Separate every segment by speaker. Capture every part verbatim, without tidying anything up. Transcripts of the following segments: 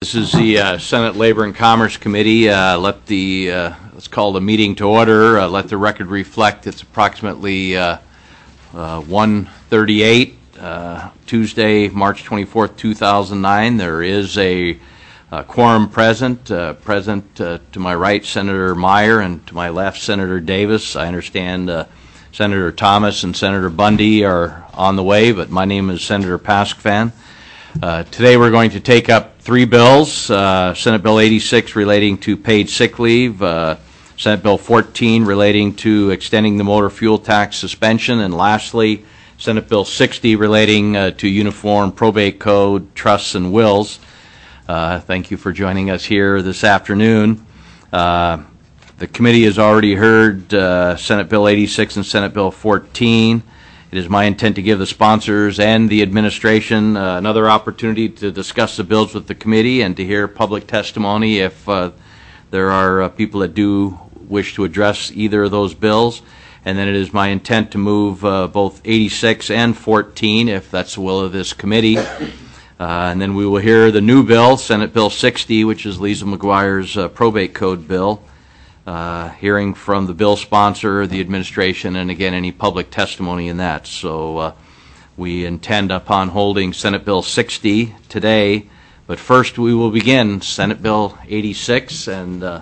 Speaker 1: This is the uh, Senate Labor and Commerce Committee. Uh, let the uh, let's call the meeting to order. Uh, let the record reflect it's approximately uh, uh, one thirty-eight, uh, Tuesday, March twenty-fourth, two thousand nine. There is a, a quorum present. Uh, present uh, to my right, Senator Meyer, and to my left, Senator Davis. I understand uh, Senator Thomas and Senator Bundy are on the way, but my name is Senator Paskvan. Uh, today we're going to take up three bills, uh, Senate Bill eighty-six relating to paid sick leave, uh, Senate Bill fourteen relating to extending the motor fuel tax suspension, and lastly, Senate Bill sixty relating uh, to uniform probate code, trusts, and wills. Uh, thank you for joining us here this afternoon. Uh, the committee has already heard uh, Senate Bill eighty-six and Senate Bill fourteen. It is my intent to give the sponsors and the administration uh, another opportunity to discuss the bills with the committee and to hear public testimony if uh, there are uh, people that do wish to address either of those bills. And then it is my intent to move uh, both eighty-six and fourteen, if that's the will of this committee. Uh, and then we will hear the new bill, Senate Bill sixty, which is Lisa McGuire's uh, probate code bill. Uh, hearing from the bill sponsor, the administration, and again any public testimony in that. So uh, we intend upon holding Senate Bill sixty today, but first we will begin Senate Bill eighty-six, and uh,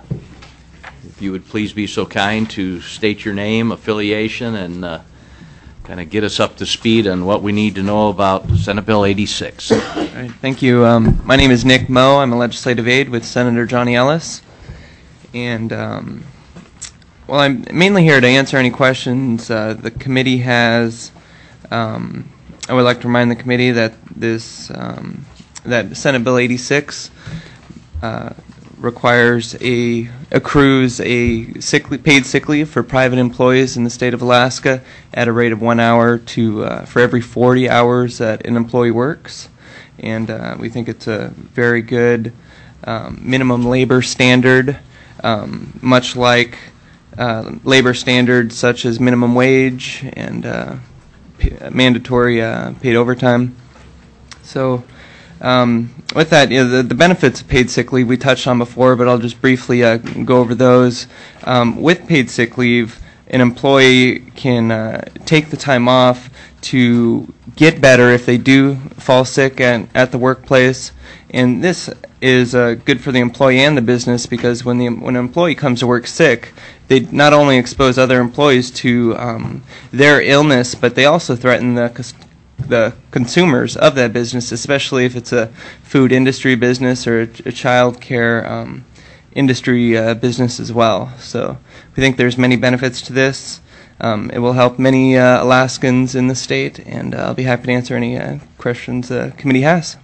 Speaker 1: if you would please be so kind to state your name, affiliation, and uh, kind of get us up to speed on what we need to know about Senate Bill eighty-six.
Speaker 2: All right, thank you. Um, my name is Nick Moe. I'm a legislative aide with Senator Johnny Ellis. And, um, well, I'm mainly here to answer any questions uh, the committee has. Um, I would like to remind the committee that this, um, that Senate Bill eighty-six uh, requires a, accrues a sick leave, paid sick leave for private employees in the state of Alaska at a rate of one hour to, uh, for every forty hours that an employee works. And uh, we think it's a very good um, minimum labor standard. Um, much like uh, labor standards such as minimum wage and uh, p- mandatory uh, paid overtime. So um, with that, you know, the, the benefits of paid sick leave we touched on before, but I'll just briefly uh, go over those. Um, with paid sick leave, an employee can uh, take the time off to get better if they do fall sick at, at the workplace. And this is uh, good for the employee and the business, because when the when an employee comes to work sick, they not only expose other employees to um, their illness, but they also threaten the the consumers of that business, especially if it's a food industry business or a, a child care um, industry uh, business as well. So we think there's many benefits to this. Um, it will help many uh, Alaskans in the state, and uh, I'll be happy to answer any uh, questions the committee has.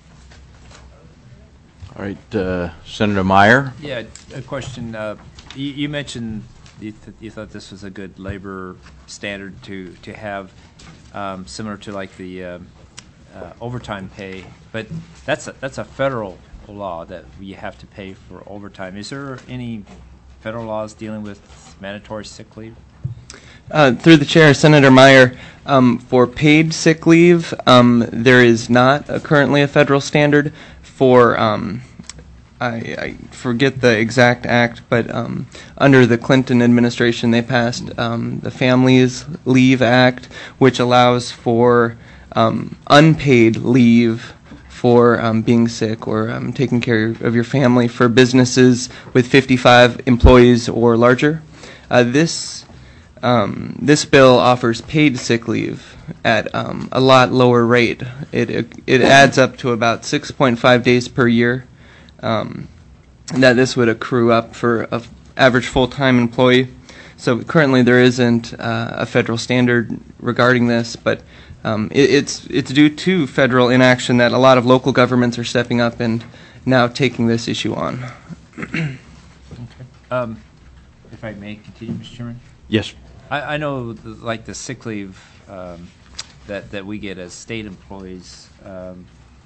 Speaker 1: All right, uh, Senator Meyer.
Speaker 3: Yeah, a question. Uh, you, you mentioned you, th- you thought this was a good labor standard to to have, um, similar to like the uh, uh, overtime pay. But that's a, that's a federal law that you have to pay for overtime. Is there any federal laws dealing with mandatory sick leave?
Speaker 2: Uh, through the chair, Senator Meyer, um, for paid sick leave, um, there is not a, currently a federal standard for. Um, I, I forget the exact act, but um, under the Clinton administration, they passed um, the Families Leave Act, which allows for um, unpaid leave for um, being sick or um, taking care of your family for businesses with fifty-five employees or larger. Uh, this um, this bill offers paid sick leave at um, a lot lower rate. It, it it adds up to about six point five days per year. Um, that this would accrue up for an average full-time employee. So currently there isn't uh, a federal standard regarding this, but um, it, it's it's due to federal inaction that a lot of local governments are stepping up and now taking this issue on.
Speaker 3: Okay. Um, if I may continue, Mister Chairman?
Speaker 1: Yes.
Speaker 3: I, I know the, like the sick leave um, that, that we get as state employees, um,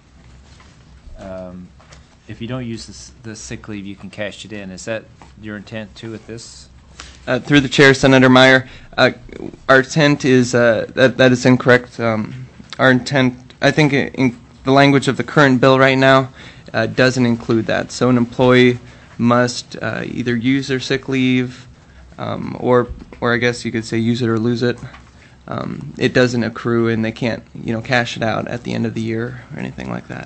Speaker 3: um, if you don't use this, the sick leave, you can cash it in. Is that your intent too with this?
Speaker 2: Uh, through the chair, Senator Meyer, uh, our intent is uh, that that is incorrect. Um, our intent, I think, in the language of the current bill right now, uh, doesn't include that. So an employee must uh, either use their sick leave, um, or, or I guess you could say use it or lose it. Um, it doesn't accrue, and they can't, you know, cash it out at the end of the year or anything like that.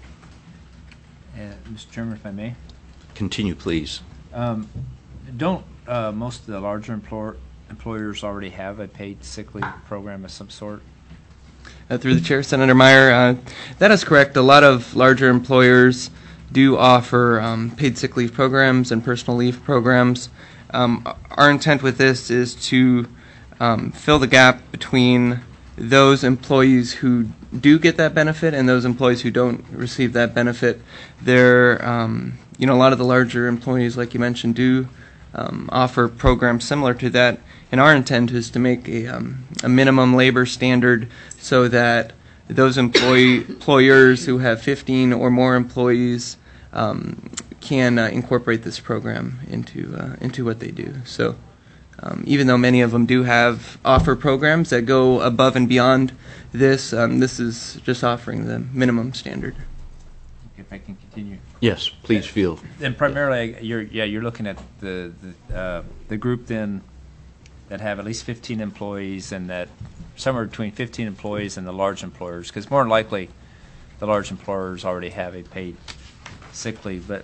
Speaker 3: Uh, Mister Chairman, if I may.
Speaker 1: Continue, please.
Speaker 3: Um, don't uh, most of the larger employer, employers already have a paid sick leave program of some sort?
Speaker 2: Uh, through the chair, Senator Meyer, uh, that is correct. A lot of larger employers do offer um, paid sick leave programs and personal leave programs. Um, our intent with this is to um, fill the gap between those employees who do get that benefit and those employees who don't receive that benefit. There, um, you know, a lot of the larger employees, like you mentioned, do um, offer programs similar to that. And our intent is to make a, um, a minimum labor standard so that those employee, employers who have fifteen or more employees um, can uh, incorporate this program into uh, into what they do. So um, even though many of them do have offer programs that go above and beyond this, um, this is just offering the minimum standard.
Speaker 3: If I can continue.
Speaker 1: Yes, please feel.
Speaker 3: And primarily, you're yeah you're looking at the the, uh, the group then that have at least fifteen employees, and that somewhere between fifteen employees and the large employers, because more than likely the large employers already have a paid sick leave. But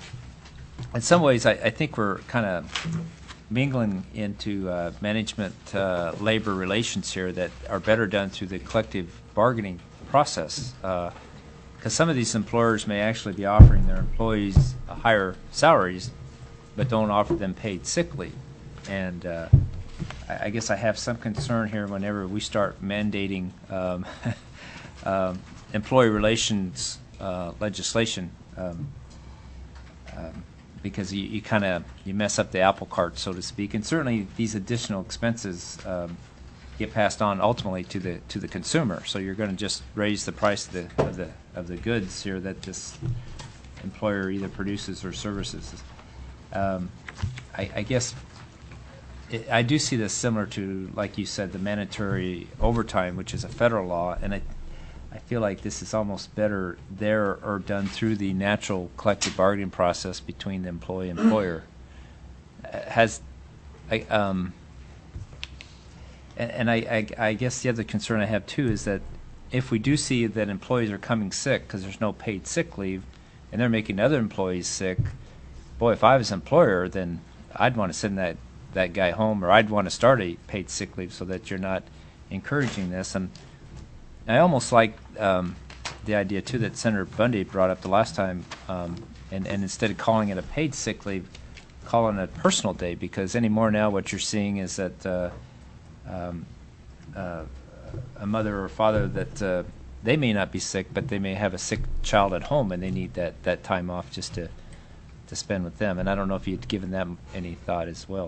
Speaker 3: in some ways, I, I think we're kind of mingling into uh, management uh, labor relations here that are better done through the collective bargaining process. Uh, Because some of these employers may actually be offering their employees uh, higher salaries, but don't offer them paid sick leave. And uh, I, I guess I have some concern here whenever we start mandating um, um, employee relations uh, legislation, um, um, because you, you kind of you mess up the apple cart, so to speak. And certainly these additional expenses um, get passed on ultimately to the to the consumer. So you're going to just raise the price of the of the of the goods here that this employer either produces or services. Um, I, I guess it, I do see this similar to, like you said, the mandatory overtime, which is a federal law, and I I feel like this is almost better there or done through the natural collective bargaining process between the employee and employer. Uh, has I um. And I, I, I guess the other concern I have too is that if we do see that employees are coming sick because there's no paid sick leave, and they're making other employees sick, boy, if I was an employer, then I'd want to send that, that guy home, or I'd want to start a paid sick leave so that you're not encouraging this. And I almost like um, the idea too that Senator Bundy brought up the last time, um, and, and instead of calling it a paid sick leave, calling it a personal day, because anymore now what you're seeing is that uh, Um, uh, a mother or father that uh, they may not be sick, but they may have a sick child at home, and they need that, that time off just to to spend with them. And I don't know if you'd given them any thought as well.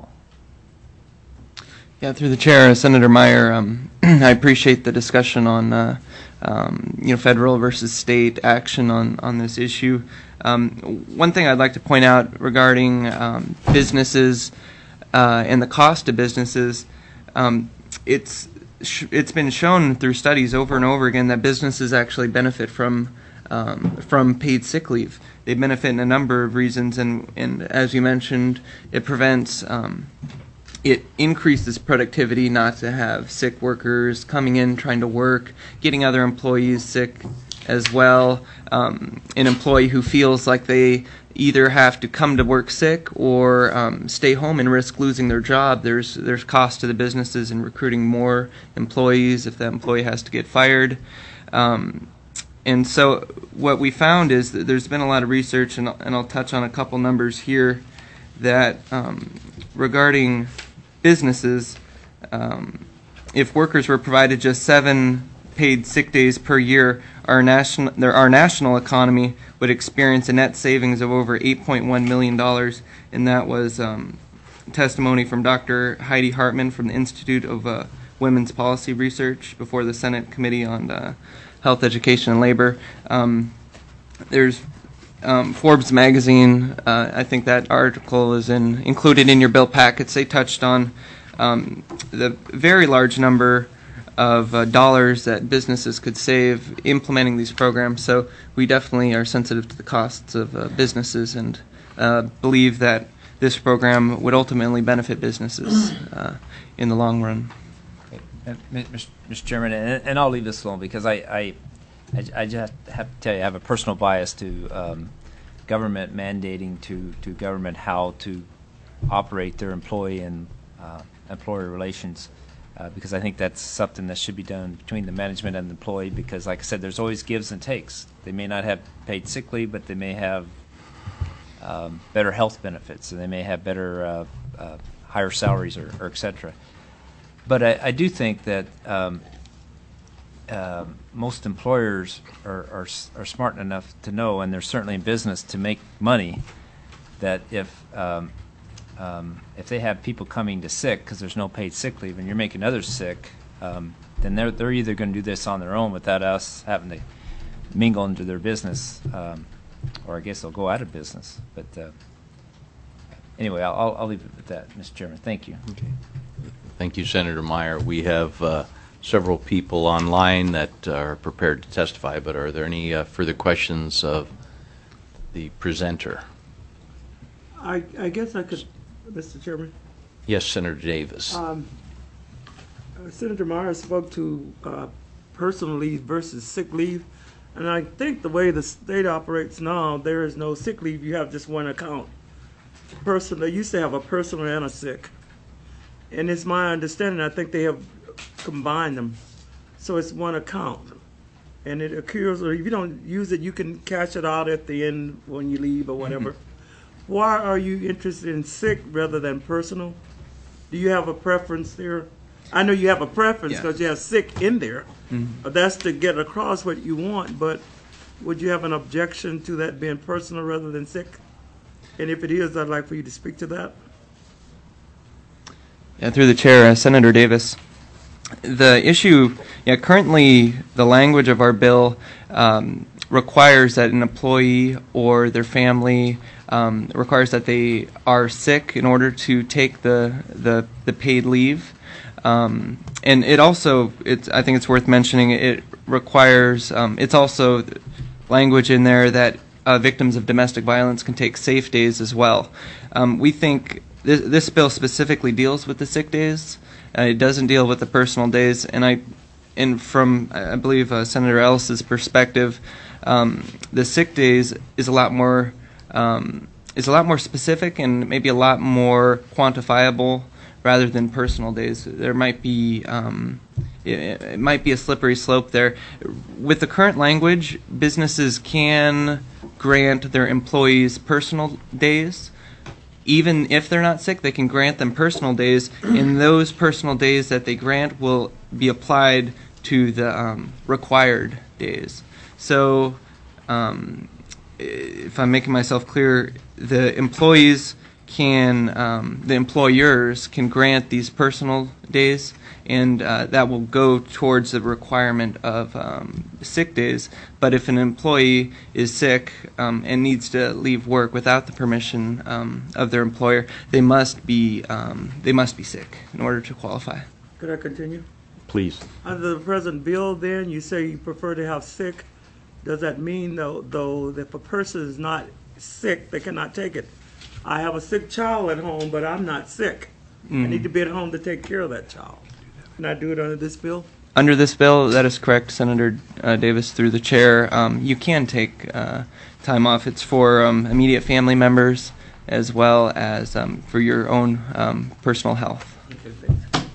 Speaker 2: Yeah, through the chair, Senator Meyer, um, I appreciate the discussion on uh, um, you know, federal versus state action on on this issue. Um, one thing I'd like to point out regarding um, businesses uh, and the cost of businesses. Um, it's sh it's been shown through studies over and over again that businesses actually benefit from um, from paid sick leave. They benefit in a number of reasons, and, and as you mentioned, it prevents um, it increases productivity not to have sick workers coming in trying to work, getting other employees sick as well. Um, an employee who feels like they either have to come to work sick or um, stay home and risk losing their job. There's there's cost to the businesses in recruiting more employees if that employee has to get fired. Um, and so what we found is that there's been a lot of research, and I'll, and I'll touch on a couple numbers here, that um, regarding businesses, um, if workers were provided just seven paid sick days per year, our national there our national economy would experience a net savings of over eight point one million dollars, and that was um, testimony from Doctor Heidi Hartman from the Institute of uh, Women's Policy Research before the Senate Committee on uh, Health, Education, and Labor. Um, there's um, Forbes magazine. Uh, I think that article is in included in your bill packets. They touched on um, the very large number of uh, dollars that businesses could save implementing these programs. So we definitely are sensitive to the costs of uh, businesses and uh, believe that this program would ultimately benefit businesses uh, in the long run.
Speaker 3: Uh, Mister Chairman, and, and I'll leave this alone because I, I, I, I just have to tell you I have a personal bias to um, government mandating to, to government how to operate their employee and uh, employer relations. Uh, because I think that's something that should be done between the management and the employee, because like I said, there's always gives and takes. They may not have paid sick leave, but they may have um, better health benefits, and they may have better uh, uh, higher salaries, or, or et cetera. But I, I do think that um, uh, most employers are, are, are smart enough to know, and they're certainly in business to make money, that if um, Um, if they have people coming to sick because there's no paid sick leave, and you're making others sick, um, then they're they're either going to do this on their own without us having to mingle into their business, um, or I guess they'll go out of business. But uh, anyway, I'll I'll leave it at that, Mister Chairman. Thank you.
Speaker 1: Okay. Thank you, Senator Meyer. We have uh, several people online that are prepared to testify, but are there any uh, further questions of the presenter?
Speaker 4: I, I guess I could, Mister Chairman.
Speaker 1: Yes, Senator Davis.
Speaker 4: Um, uh, Senator Meyer spoke to uh, personal leave versus sick leave, and I think the way the state operates now, there is no sick leave. You have just one account. Personal, they used to have a personal and a sick, and it's my understanding, I think they have combined them, so it's one account, and it occurs. Or if you don't use it, you can cash it out at the end when you leave or whatever. Mm-hmm. Why are you interested in sick rather than personal? Do you have a preference there? I know you have a preference because yeah. you have sick in there. Mm-hmm. That's to get across what you want, but would you have an objection to that being personal rather than sick? And if it is, I'd like for you to speak to that.
Speaker 2: Yeah, through the chair, uh, Senator Davis. The issue, yeah, currently the language of our bill um, requires that an employee or their family um, requires that they are sick in order to take the the, the paid leave. Um, and it also, it's, I think it's worth mentioning, it requires, um, it's also language in there that uh, victims of domestic violence can take safe days as well. Um, we think this, this bill specifically deals with the sick days. Uh, it doesn't deal with the personal days, and I, and from I believe uh, Senator Ellis's perspective, um, the sick days is a lot more um, is a lot more specific and maybe a lot more quantifiable rather than personal days. There might be um, it, it might be a slippery slope there. With the current language, businesses can grant their employees personal days. Even if they're not sick, they can grant them personal days, and those personal days that they grant will be applied to the um, required days. So, um, if I'm making myself clear, the employees can, um, the employers can grant these personal days, and uh, that will go towards the requirement of um, sick days. But if an employee is sick um, and needs to leave work without the permission um, of their employer, they must be um, they must be sick in order to qualify.
Speaker 4: Could I continue?
Speaker 1: Please.
Speaker 4: Under the present bill, then you say you prefer to have sick. Does that mean though, though, that if a person is not sick, they cannot take it? I have a sick child at home, but I'm not sick. Mm-hmm. I need to be at home to take care of that child. Can I do it under this bill?
Speaker 2: Under this bill, that is correct, Senator uh, Davis, through the chair. Um, you can take uh, time off. It's for um, immediate family members as well as um, for your own um, personal health.
Speaker 4: Okay, thanks.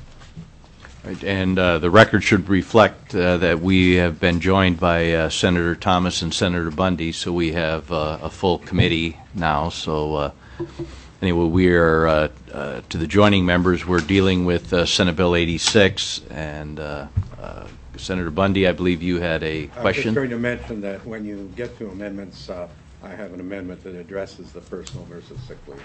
Speaker 1: Right, and uh, the record should reflect uh, that we have been joined by uh, Senator Thomas and Senator Bundy, so we have uh, a full committee now. So. Uh, Anyway, we are, uh, uh, to the joining members, we're dealing with uh, Senate Bill eighty-six, and uh, uh, Senator Bundy, I believe you had a question?
Speaker 5: I was just going to mention that when you get to amendments, uh, I have an amendment that addresses the personal versus sick leave.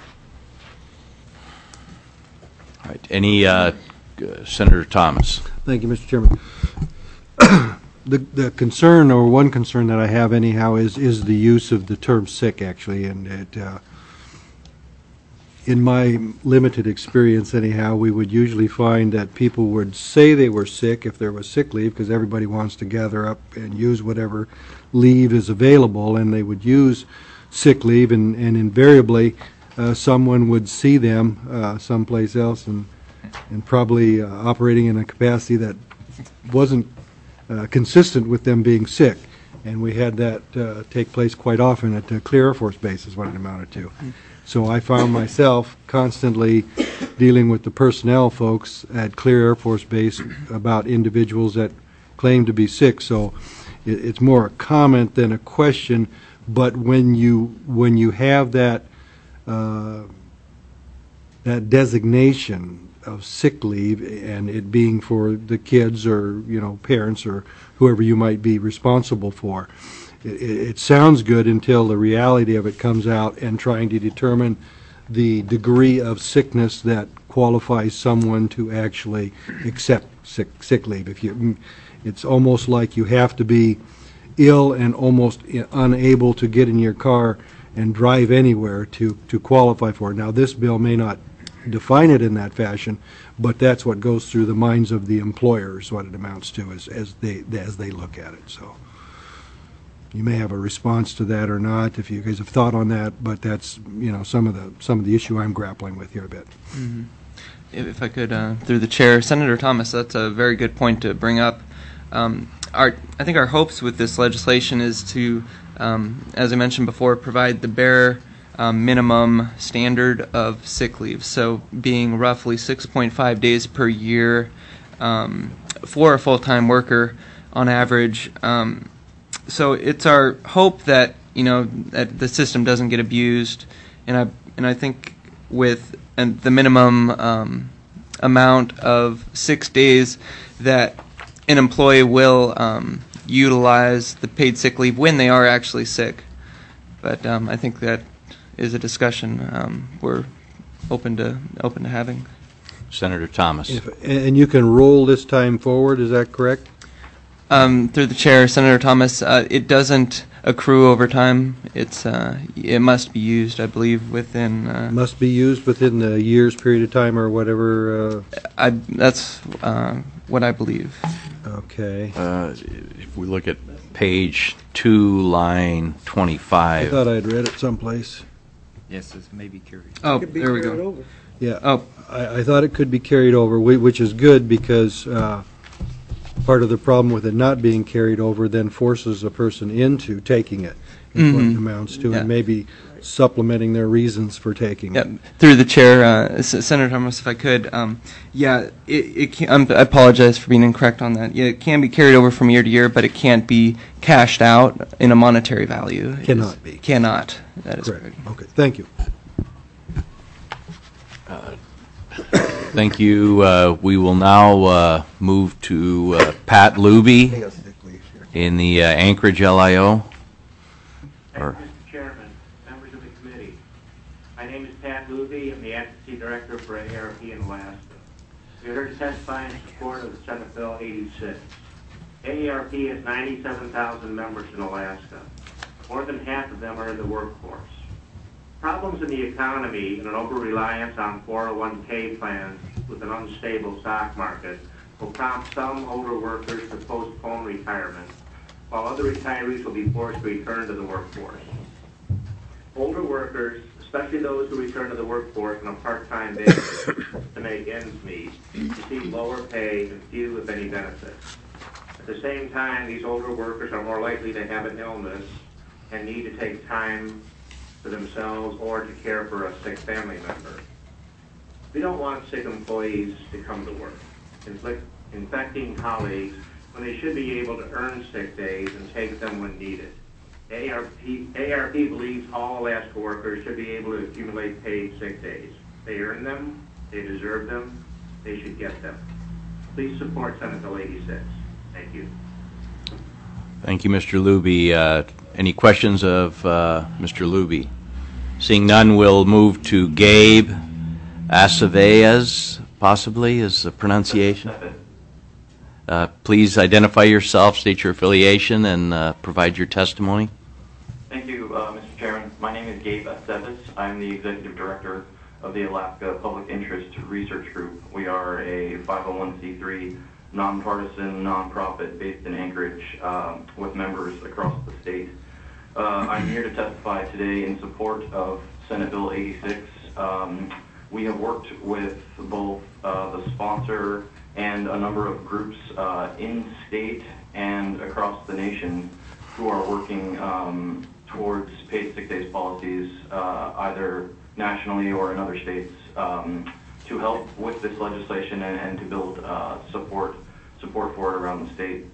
Speaker 1: All right. Any, uh, uh, Senator Thomas?
Speaker 6: Thank you, Mister Chairman. the, the concern, or one concern that I have anyhow, is, is the use of the term sick, actually, and it... Uh, in my limited experience anyhow, we would usually find that people would say they were sick if there was sick leave, because everybody wants to gather up and use whatever leave is available, and they would use sick leave, and, and invariably uh, someone would see them uh, someplace else and, and probably uh, operating in a capacity that wasn't uh, consistent with them being sick. And we had that uh, take place quite often at the Clear Air Force Base is what it amounted to. So I found myself constantly dealing with the personnel folks at Clear Air Force Base about individuals that claim to be sick. So it, it's more a comment than a question. But when you when you have that uh, that designation of sick leave, and it being for the kids or you know parents or whoever you might be responsible for, It, it sounds good until the reality of it comes out, and trying to determine the degree of sickness that qualifies someone to actually accept sick, sick leave. If you, it's almost like you have to be ill and almost unable to get in your car and drive anywhere to, to qualify for it. Now, this bill may not define it in that fashion, but that's what goes through the minds of the employers, what it amounts to as, as they as they look at it. So. You may have a response to that or not, if you guys have thought on that, but that's, you know, some of the some of the issue I'm grappling with here a bit.
Speaker 2: Mm-hmm. If, if I could, uh, through the chair, Senator Thomas, that's a very good point to bring up. Um, our, I think our hopes with this legislation is to, um, as I mentioned before, provide the bare um, minimum standard of sick leave. So being roughly six point five days per year um, for a full-time worker on average. Um, So it's our hope that you know that the system doesn't get abused, and I and I think with and the minimum um, amount of six days that an employee will um, utilize the paid sick leave when they are actually sick. But um, I think that is a discussion um, we're open to open to having.
Speaker 1: Senator Thomas.
Speaker 6: If, and you can roll this time forward, is that correct?
Speaker 2: Um, through the chair, Senator Thomas, uh, it doesn't accrue over time. It's uh, it must be used, I believe, within. Uh,
Speaker 6: Must be used within the year's period of time or whatever. Uh,
Speaker 2: I that's uh, what I believe.
Speaker 6: okay.
Speaker 1: Uh, if we look at page two, line
Speaker 6: I
Speaker 1: twenty-five.
Speaker 6: thought I'd read it someplace.
Speaker 3: Yes, it's maybe curious.
Speaker 2: Oh,
Speaker 4: Could be
Speaker 2: there we
Speaker 4: carried
Speaker 2: go.
Speaker 4: over.
Speaker 6: Yeah.
Speaker 2: Oh,
Speaker 6: I, I thought it could be carried over, whi- which is good because uh, part of the problem with it not being carried over then forces a person into taking it, is what it
Speaker 2: Mhm.
Speaker 6: amounts to,
Speaker 2: Yeah.
Speaker 6: and maybe supplementing their reasons for taking
Speaker 2: yeah.
Speaker 6: it.
Speaker 2: Through the chair, uh, S- Senator Thomas, if I could, um, yeah, it, it can, I'm, I apologize for being incorrect on that. Yeah, it can be carried over from year to year, but it can't be cashed out in a monetary value. It
Speaker 6: Cannot
Speaker 2: is-
Speaker 6: be.
Speaker 2: Cannot. That is
Speaker 6: Correct.
Speaker 2: correct.
Speaker 6: Okay, thank you.
Speaker 1: Thank you. Uh, we will now uh, move to uh, Pat Luby in the uh, Anchorage L I O.
Speaker 7: Thank
Speaker 1: Or-
Speaker 7: you, Mister Chairman, members of the committee. My name is Pat Luby. I'm the advocacy director for A A R P in Alaska. We are here to testify in support of the Senate Bill eighty-six. A A R P has ninety-seven thousand members in Alaska. More than half of them are in the workforce. Problems in the economy and an over-reliance on four oh one K plans with an unstable stock market will prompt some older workers to postpone retirement, while other retirees will be forced to return to the workforce. Older workers, especially those who return to the workforce on a part-time basis to make ends meet, receive lower pay and few, if any, benefits. At the same time, these older workers are more likely to have an illness and need to take time for themselves or to care for a sick family member. We don't want sick employees to come to work, inflict, infecting colleagues when they should be able to earn sick days and take them when needed. A A R P, A A R P believes all Alaska workers should be able to accumulate paid sick days. They earn them, they deserve them, they should get them. Please support Senate Bill eighty-six. Thank you.
Speaker 1: Thank you, Mister Luby. Uh, any questions of uh, Mister Luby? Seeing none, we'll move to Gabe Acevedo, possibly, is the pronunciation. Uh, please identify yourself, state your affiliation, and uh, provide your testimony.
Speaker 8: Thank you, uh, Mister Chairman. My name is Gabe Acevedo. I'm the Executive Director of the Alaska Public Interest Research Group. We are a five oh one c three nonpartisan nonprofit based in Anchorage um, with members across the state. Uh, I'm here to testify today in support of Senate Bill eighty-six. Um, we have worked with both uh, the sponsor and a number of groups uh, in state and across the nation who are working um, towards paid sick days policies, uh, either nationally or in other states, um, to help with this legislation and, and to build uh, support support for it around the state.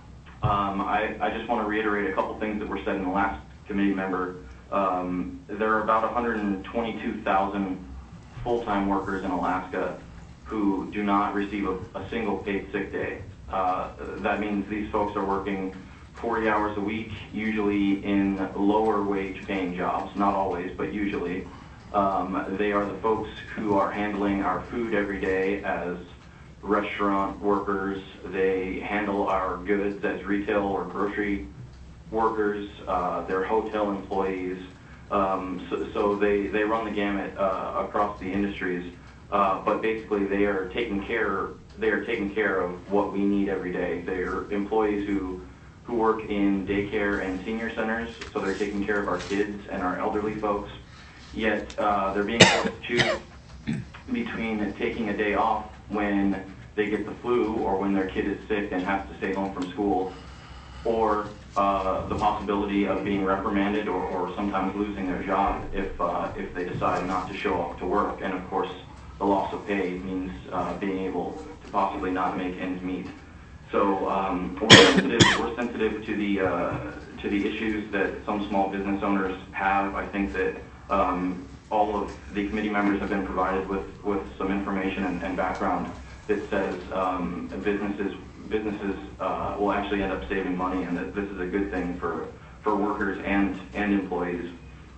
Speaker 8: Um, I, I just want to reiterate a couple things that were said in the last committee member. Um, there are about one hundred twenty-two thousand full-time workers in Alaska who do not receive a, a single paid sick day. Uh, that means these folks are working forty hours a week, usually in lower wage paying jobs, not always, but usually. Um, they are the folks who are handling our food every day as restaurant workers. They handle our goods as retail or grocery workers. Uh, they're hotel employees. Um, so, so they, they run the gamut uh, across the industries. Uh, but basically, they are taking care. They are taking care of what we need every day. They are employees who who work in daycare and senior centers, so they're taking care of our kids and our elderly folks. Yet uh, they're being forced to choose between taking a day off when they get the flu or when their kid is sick and has to stay home from school, or uh, the possibility of being reprimanded or, or sometimes losing their job if uh, if they decide not to show up to work. And of course, the loss of pay means uh, being able to possibly not make ends meet. So um, we're sensitive. We're sensitive to the uh, to the issues that some small business owners have. I think that um, all of the committee members have been provided with, with some information and, and background that says um, businesses businesses uh, will actually end up saving money, and that this is a good thing for for workers and and employees.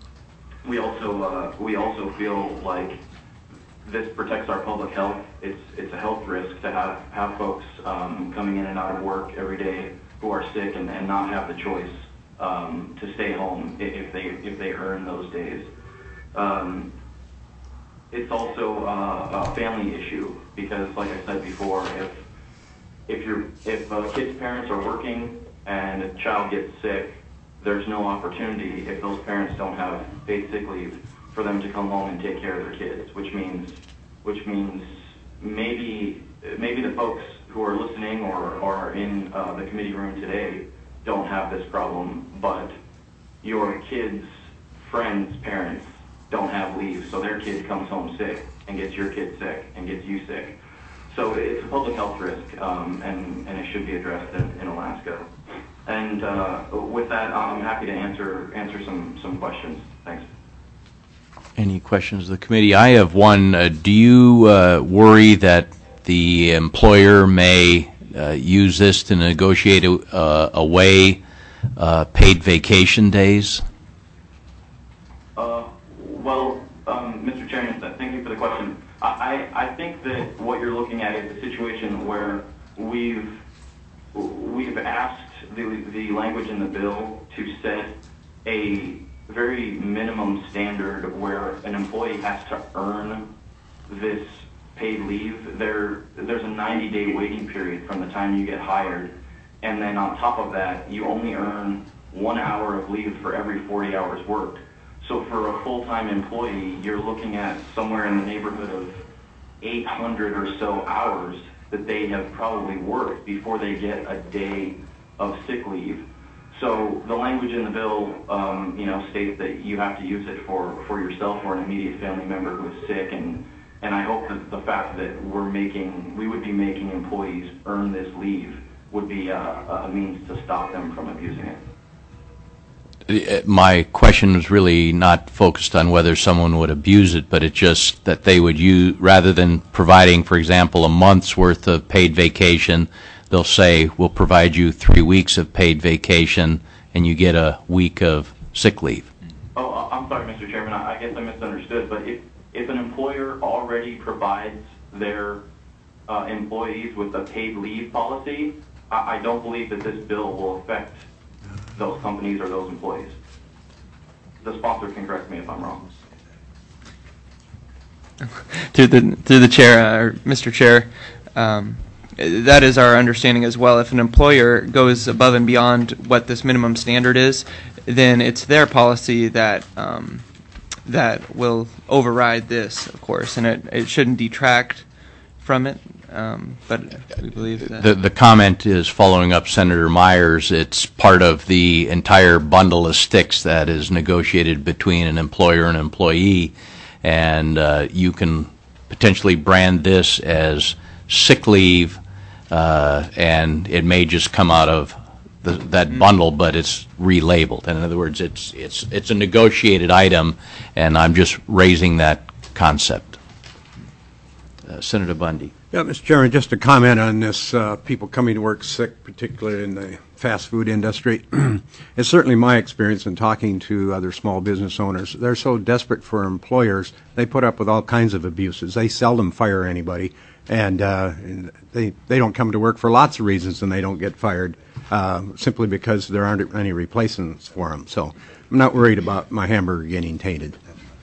Speaker 8: We also uh, we also feel like this protects our public health. It's it's a health risk to have have folks um, coming in and out of work every day who are sick and, and not have the choice um, to stay home if they if they earn those days. Um, it's also uh, a family issue because, like I said before, if if you're if a kid's parents are working and a child gets sick, there's no opportunity if those parents don't have paid sick leave for them to come home and take care of their kids, which means, which means maybe maybe the folks who are listening or, or are in uh, the committee room today don't have this problem, but your kids' friends' parents don't have leave, so their kid comes home sick and gets your kid sick and gets you sick. So it's a public health risk, um, and, and it should be addressed in, in Alaska. And uh, with that, I'm happy to answer answer some, some questions. Thanks.
Speaker 1: Any questions of the committee? I have one. Uh, do you uh, worry that the employer may uh, use this to negotiate a, uh, away uh, paid vacation days?
Speaker 8: Uh, well, um, Mister Chairman, thank you for the question. I, I think that what you're looking at is a situation where we've we've asked the, the language in the bill to set a very minimum standard where an employee has to earn this paid leave. There, there's a ninety day waiting period from the time you get hired, and then on top of that, you only earn one hour of leave for every forty hours worked. So for a full-time employee, you're looking at somewhere in the neighborhood of eight hundred or so hours that they have probably worked before they get a day of sick leave. So the language in the bill, um, you know, states that you have to use it for, for yourself or an immediate family member who is sick, and and I hope that the fact that we're making, we would be making employees earn this leave would be a, a means to stop them from abusing it.
Speaker 1: My question was really not focused on whether someone would abuse it, but it's just that they would use, rather than providing, for example, a month's worth of paid vacation, they'll say, we'll provide you three weeks of paid vacation and you get a week of sick leave.
Speaker 8: Oh, I'm sorry, Mister Chairman, I guess I misunderstood, but if, if an employer already provides their uh, employees with a paid leave policy, I, I don't believe that this bill will affect those companies or those employees. The sponsor can correct me if I'm wrong.
Speaker 2: through the through the chair, uh, or Mister Chair, um, that is our understanding as well. If an employer goes above and beyond what this minimum standard is, then it's their policy that um, that will override this, of course, and it, it shouldn't detract from it. Um, but we believe that
Speaker 1: The, the comment is following up Senator Myers. It's part of the entire bundle of sticks that is negotiated between an employer and employee, and uh, you can potentially brand this as sick leave, uh, and it may just come out of the, that bundle, but it's relabeled. In other words, it's it's it's a negotiated item, and I'm just raising that concept. Uh, Senator Bundy.
Speaker 5: Yeah, Mister Chairman, just to comment on this, uh, people coming to work sick, particularly in the fast food industry. It's certainly my experience in talking to other small business owners. They're so desperate for employers, they put up with all kinds of abuses. They seldom fire anybody, and, uh, and they, they don't come to work for lots of reasons, and they don't get fired uh, simply because there aren't any replacements for them. So I'm not worried about my hamburger getting tainted.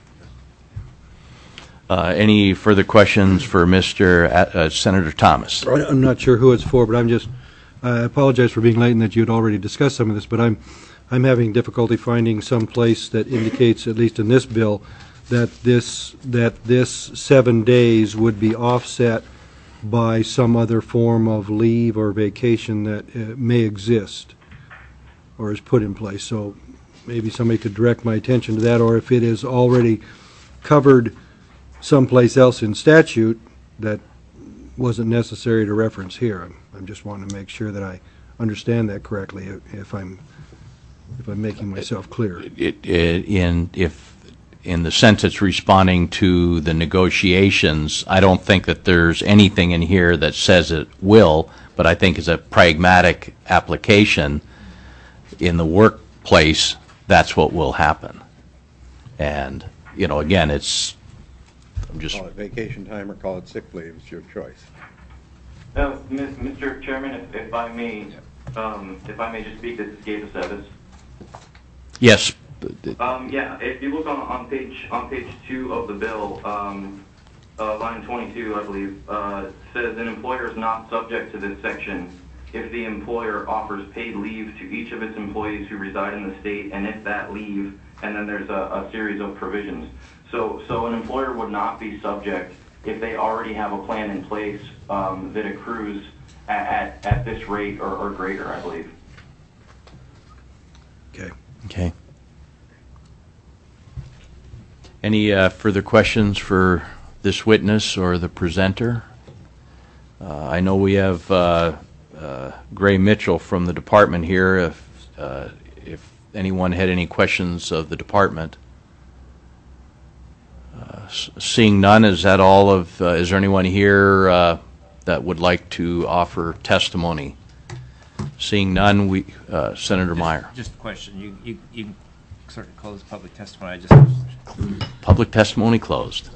Speaker 1: Uh, any further questions for Mister A- uh, Senator Thomas?
Speaker 6: I'm not sure who it's for, but I'm just, I apologize for being late and that you'd already discussed some of this, but I'm, I'm having difficulty finding some place that indicates, at least in this bill, that this, that this seven days would be offset by some other form of leave or vacation that uh, may exist or is put in place. So maybe somebody could direct my attention to that, or if it is already covered someplace else in statute that wasn't necessary to reference here. I'm, I'm just wanting to make sure that I understand that correctly, if, if I'm if I'm making myself clear.
Speaker 1: It, it, in if in the sense it's responding to the negotiations, I don't think that there's anything in here that says it will, but I think as a pragmatic application in the workplace, that's what will happen. And you know, again, it's I'm just
Speaker 5: Call it vacation time or call it sick leave. It's your choice.
Speaker 8: Uh, Mister Chairman, if, if I may, um, if I may just speak, this is Gabe Aceves.
Speaker 1: yes.
Speaker 8: Um, yeah, if you look on, on page on page two of the bill, um, uh, line twenty-two, I believe, uh, says an employer is not subject to this section if the employer offers paid leave to each of its employees who reside in the state, and if that leave, and then there's a, a series of provisions. So, so an employer would not be subject if they already have a plan in place um, that accrues at, at, at this rate or, or greater, I believe.
Speaker 6: Okay.
Speaker 1: Okay. Any uh, further questions for this witness or the presenter? Uh, I know we have uh, uh, Gray Mitchell from the department here. If uh, if anyone had any questions of the department. Uh, seeing none, is that all of, uh, is there anyone here uh, that would like to offer testimony? Seeing none, we, uh, Senator
Speaker 3: Just,
Speaker 1: Meyer.
Speaker 3: just a question. You, you, you can sort of close public testimony. I just.
Speaker 1: Public testimony closed.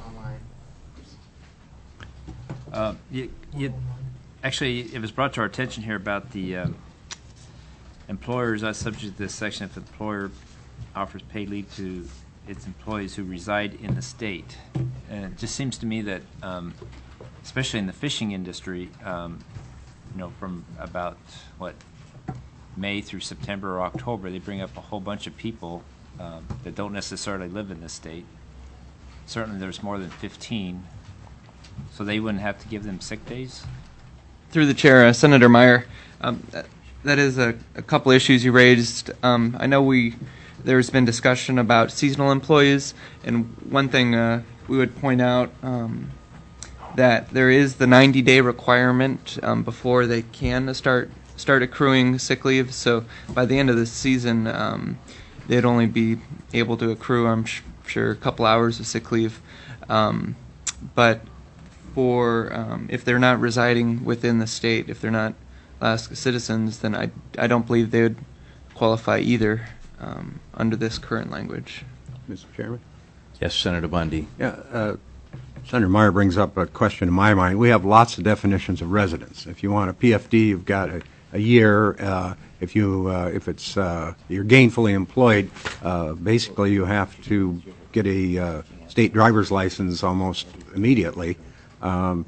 Speaker 3: Uh, you, you, actually, it was brought to our attention here about the um, employers are subject to this section if the employer offers paid leave to its employees who reside in the state. And it just seems to me that, um, especially in the fishing industry, um, you know, from about, what, May through September or October, they bring up a whole bunch of people um, that don't necessarily live in the state. Certainly there's more than fifteen, so they wouldn't have to give them sick days?
Speaker 2: Through the chair, uh, Senator Meyer, um, that, that is a, a couple issues you raised. Um, I know we there's been discussion about seasonal employees, and one thing uh, we would point out um, that there is the ninety-day requirement um, before they can start start accruing sick leave. So by the end of the season, um, they'd only be able to accrue, I'm sh- sure, a couple hours of sick leave. Um, but for um, if they're not residing within the state, if they're not Alaska citizens, then I I don't believe they would qualify either. Um, under this current language.
Speaker 5: Mister Chairman?
Speaker 1: Yes, Senator Bundy.
Speaker 5: Yeah, uh, Senator Meyer brings up a question in my mind. We have lots of definitions of residence. If you want a P F D, you've got a, a year. Uh, if you uh, if it's uh, you're gainfully employed, uh, basically you have to get a uh, state driver's license almost immediately. Um,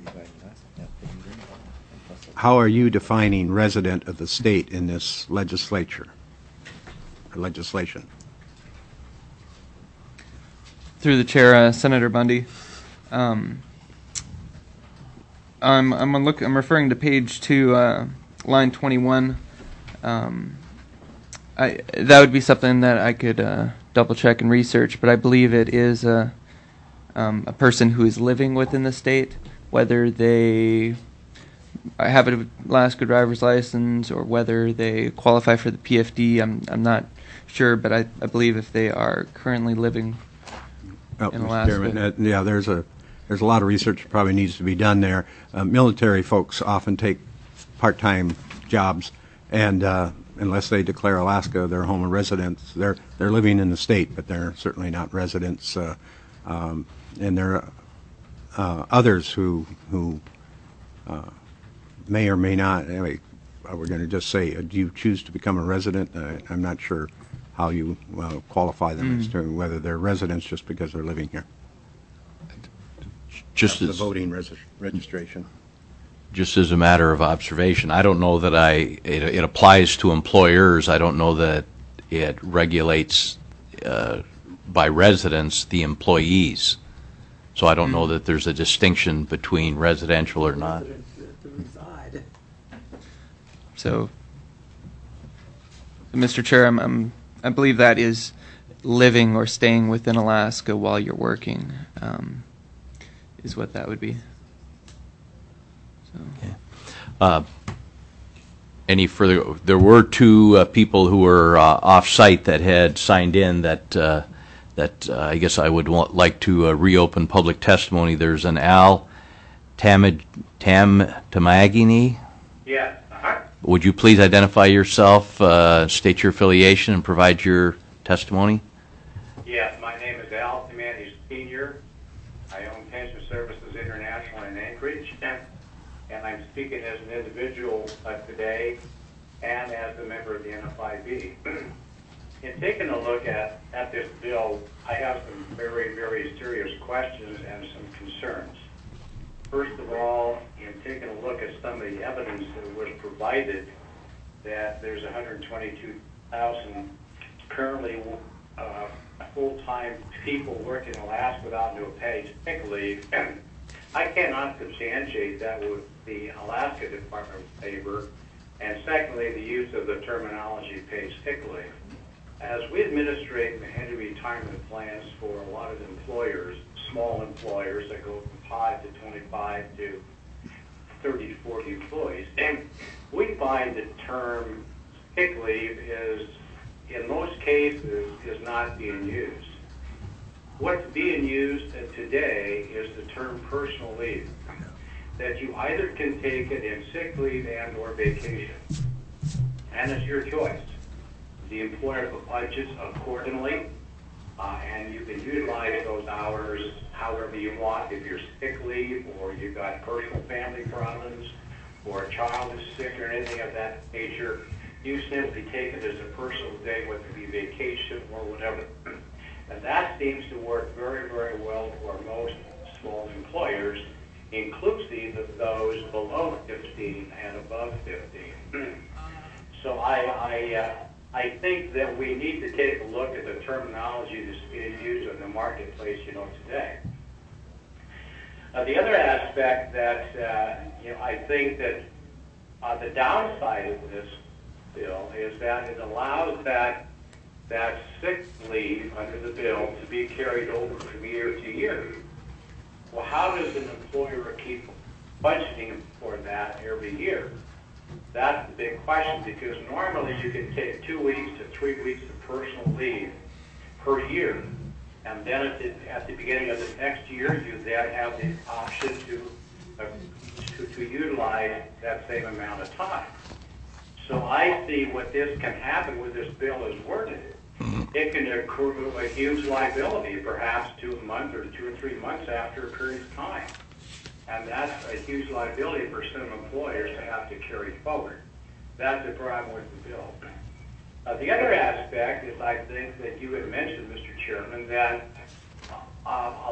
Speaker 5: how are you defining resident of the state in this legislature, or legislation?
Speaker 2: Through the chair, uh, Senator Bundy. Um, I'm I'm look I'm referring to page two, uh, line twenty-one. Um, I that would be something that I could uh, double check and research, but I believe it is a um, a person who is living within the state, whether they have an Alaska driver's license or whether they qualify for the P F D. I'm I'm not sure, but I, I believe if they are currently living
Speaker 5: Oh,
Speaker 2: in
Speaker 5: Mister
Speaker 2: Alaska.
Speaker 5: Chairman, uh, yeah, there's a there's a lot of research that probably needs to be done there. Uh, military folks often take part-time jobs, and uh, unless they declare Alaska their home of residence, they're they're living in the state, but they're certainly not residents. Uh, um, and there are uh, others who who uh, may or may not. Anyway, uh, we're going to just say, uh, do you choose to become a resident? Uh, I'm not sure how you uh, qualify them mm. as to whether they're residents just because they're living here.
Speaker 1: Just
Speaker 5: That's
Speaker 1: as
Speaker 5: the voting res registration.
Speaker 1: Just as a matter of observation, I don't know that I it, it applies to employers. I don't know that it regulates uh, by residents the employees. So I don't mm. know that there's a distinction between residential or not.
Speaker 2: So, Mister Chair, I'm, I'm I believe that is living or staying within Alaska while you're working, um, is what that would be. So.
Speaker 1: Okay. Uh, any further? There were two uh, people who were uh, off-site that had signed in that uh, that uh, I guess I would want, like to uh, reopen public testimony. There's an Al Tam Tam Tamagini.
Speaker 7: Yes. Uh-huh.
Speaker 1: Would you please identify yourself, uh, state your affiliation, and provide your testimony?
Speaker 7: Yes, my name is Al Tamagini Senior. I own Pension Services International in Anchorage, and I'm speaking as an individual uh, today and as a member of the N F I B. In taking a look at, at this bill, I have some very, very serious questions and some concerns. First of all, in taking a look at some of the evidence that was provided, that there's one hundred twenty-two thousand currently uh, full-time people working in Alaska without no paid sick leave. I cannot substantiate that with the Alaska Department of Labor, and secondly, the use of the terminology paid sick leave. As we administrate the retirement plans for a lot of employers, small employers that go from five to twenty-five to thirty to forty employees, and we find the term sick leave is, in most cases, is not being used. What's being used today is the term personal leave, that you either can take it in sick leave and or vacation, and it's your choice. The employer budgets accordingly, uh, and you can utilize those hours however you want. If you're sick leave, or you've got personal family problems, or a child is sick or anything of that nature, you simply take it as a personal day, whether it be vacation or whatever. And that seems to work very, very well for most small employers, inclusive of those below fifteen and above fifteen. So I, I, uh, I think that we need to take a look at the terminology that's being used in the marketplace, you know, today. Uh, the other aspect that, uh, you know, I think that uh, the downside of this bill is that it allows that that sick leave under the bill to be carried over from year to year. Well, how does an employer keep budgeting for that every year? That's the big question, because normally you can take two weeks to three weeks of personal leave per year, and then at the, at the beginning of the next year, you then have the option to, uh, to to utilize that same amount of time. So I see what this can happen with this bill is worded. It can accrue a huge liability, perhaps two months or two or three months after a period of time. And that's a huge liability for some employers to have to carry forward. That's the problem with the bill. Uh, the other aspect is, I think, that you had mentioned, Mister Chairman, that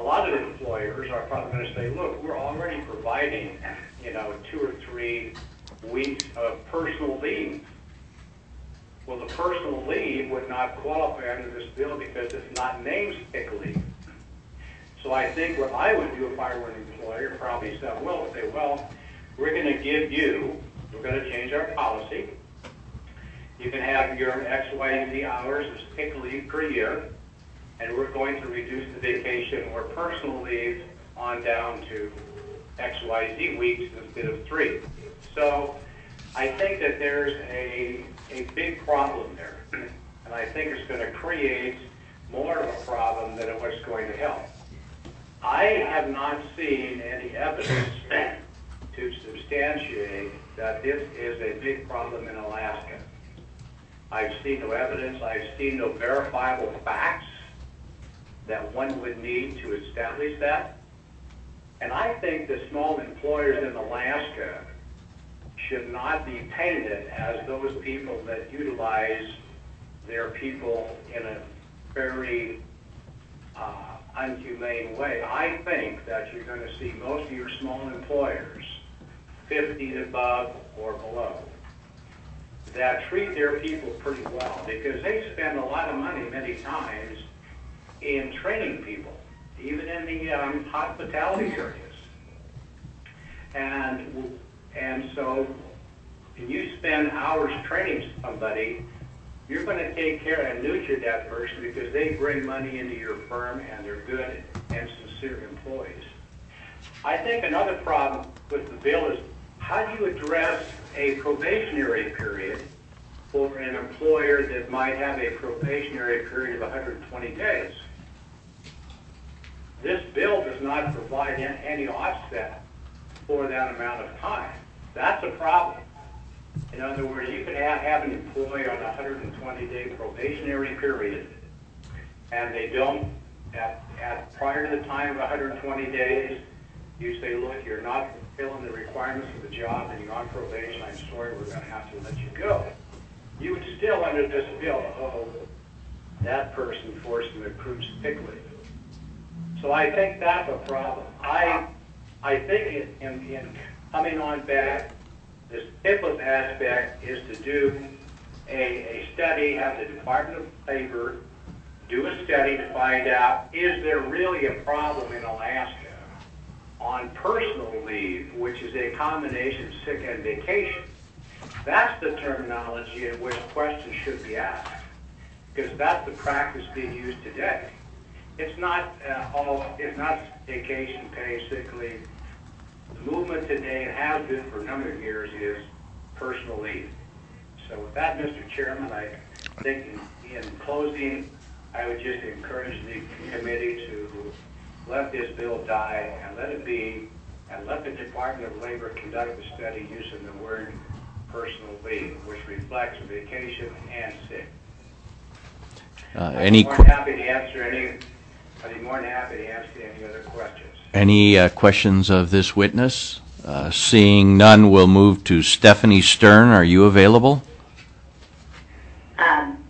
Speaker 7: lot of employers are probably going to say, look, we're already providing, you know, two or three weeks of personal leave. Well, the personal leave would not qualify under this bill because it's not named sick leave. So I think what I would do if I were an employer, probably say, well, say, well, we're going to give you, we're going to change our policy. You can have your X, Y, Z hours of sick leave per year, and we're going to reduce the vacation or personal leave on down to X, Y, Z weeks instead of three. So I think that there's a, a big problem there, and I think it's going to create more of a problem than what's going to help. I have not seen any evidence to substantiate that this is a big problem in Alaska. I've seen no evidence, I've seen no verifiable facts that one would need to establish that. And I think the small employers in Alaska should not be painted as those people that utilize their people in a very uh, unhumane way. I think that you're going to see most of your small employers, fifty and above or below, that treat their people pretty well because they spend a lot of money many times in training people, even in the um, hospitality areas. And and so when you spend hours training somebody, you're going to take care and nurture that person because they bring money into your firm and they're good and sincere employees. I think another problem with the bill is how do you address a probationary period for an employer that might have a probationary period of one hundred twenty days? This bill does not provide any offset for that amount of time. That's a problem. In other words, you could have, have an employee on a one hundred twenty day probationary period, and they don't, at, at prior to the time of one hundred twenty days, you say, look, you're not fulfilling the requirements of the job and you're on probation, I'm sorry, we're going to have to let you go. You would still, under this bill, owe that person forced to accrue sick leave. So I think that's a problem. I, I think in, in, in coming on back, the simplest aspect is to do a, a study, have the Department of Labor do a study to find out, is there really a problem in Alaska on personal leave, which is a combination of sick and vacation? That's the terminology in which questions should be asked, because that's the practice being used today. It's not uh, all, it's not vacation pay, sick leave. The movement today, and has been for a number of years, is personal leave. So with that, Mister Chairman, I think in, in closing, I would just encourage the committee to let this bill die and let it be, and let the Department of Labor conduct the study using the word personal leave, which reflects vacation and sick.
Speaker 1: Uh,
Speaker 7: I'm
Speaker 1: any
Speaker 7: more than happy to answer any. I'd be more than happy to answer any other questions.
Speaker 1: Any uh, questions of this witness? Uh, seeing none, we'll move to Stephanie Stern. Are you available?
Speaker 9: Um,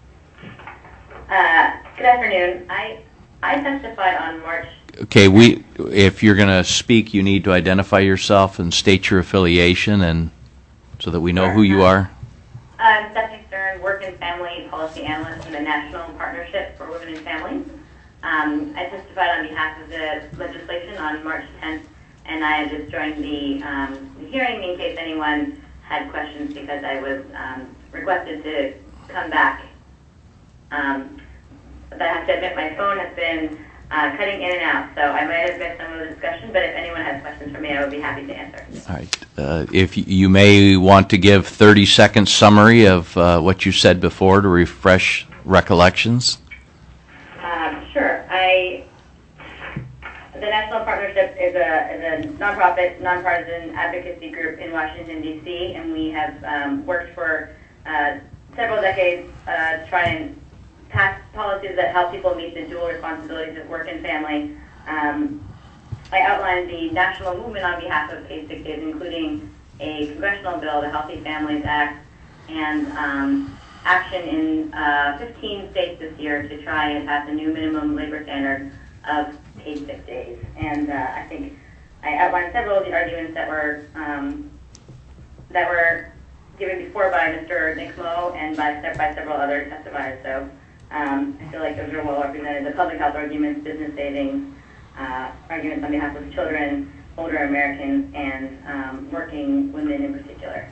Speaker 9: uh, good afternoon. I I testified on March.
Speaker 1: Okay, we. If you're going to speak, you need to identify yourself and state your affiliation, and so that we know who you are.
Speaker 9: I'm Stephanie Stern, Work and Family Policy Analyst in the National Partnership for Women and Families. Um, I testified on behalf of the legislation on March tenth, and I just joined the, um, the hearing in case anyone had questions because I was um, requested to come back. Um, but I have to admit my phone has been uh, cutting in and out, so I might have missed some of the discussion, but if anyone has questions for me, I would be happy to answer.
Speaker 1: All right. Uh, if you may want to give thirty second summary of uh, what you said before to refresh recollections.
Speaker 9: Um, sure. I, the National Partnership is a, is a nonprofit, nonpartisan advocacy group in Washington, D C, and we have um, worked for uh, several decades uh, to try and pass policies that help people meet the dual responsibilities of work and family. Um, I outlined the national movement on behalf of paid sick days, including a congressional bill, the Healthy Families Act, and um, action in uh, fifteen states this year to try and pass a new minimum labor standard of paid sick days. And uh, I think I outlined several of the arguments that were um, that were given before by Mister Nick Moe and by, by several other testifiers. So um, I feel like those are well represented. The public health arguments, business savings, uh, arguments on behalf of children, older Americans, and um, working women in particular.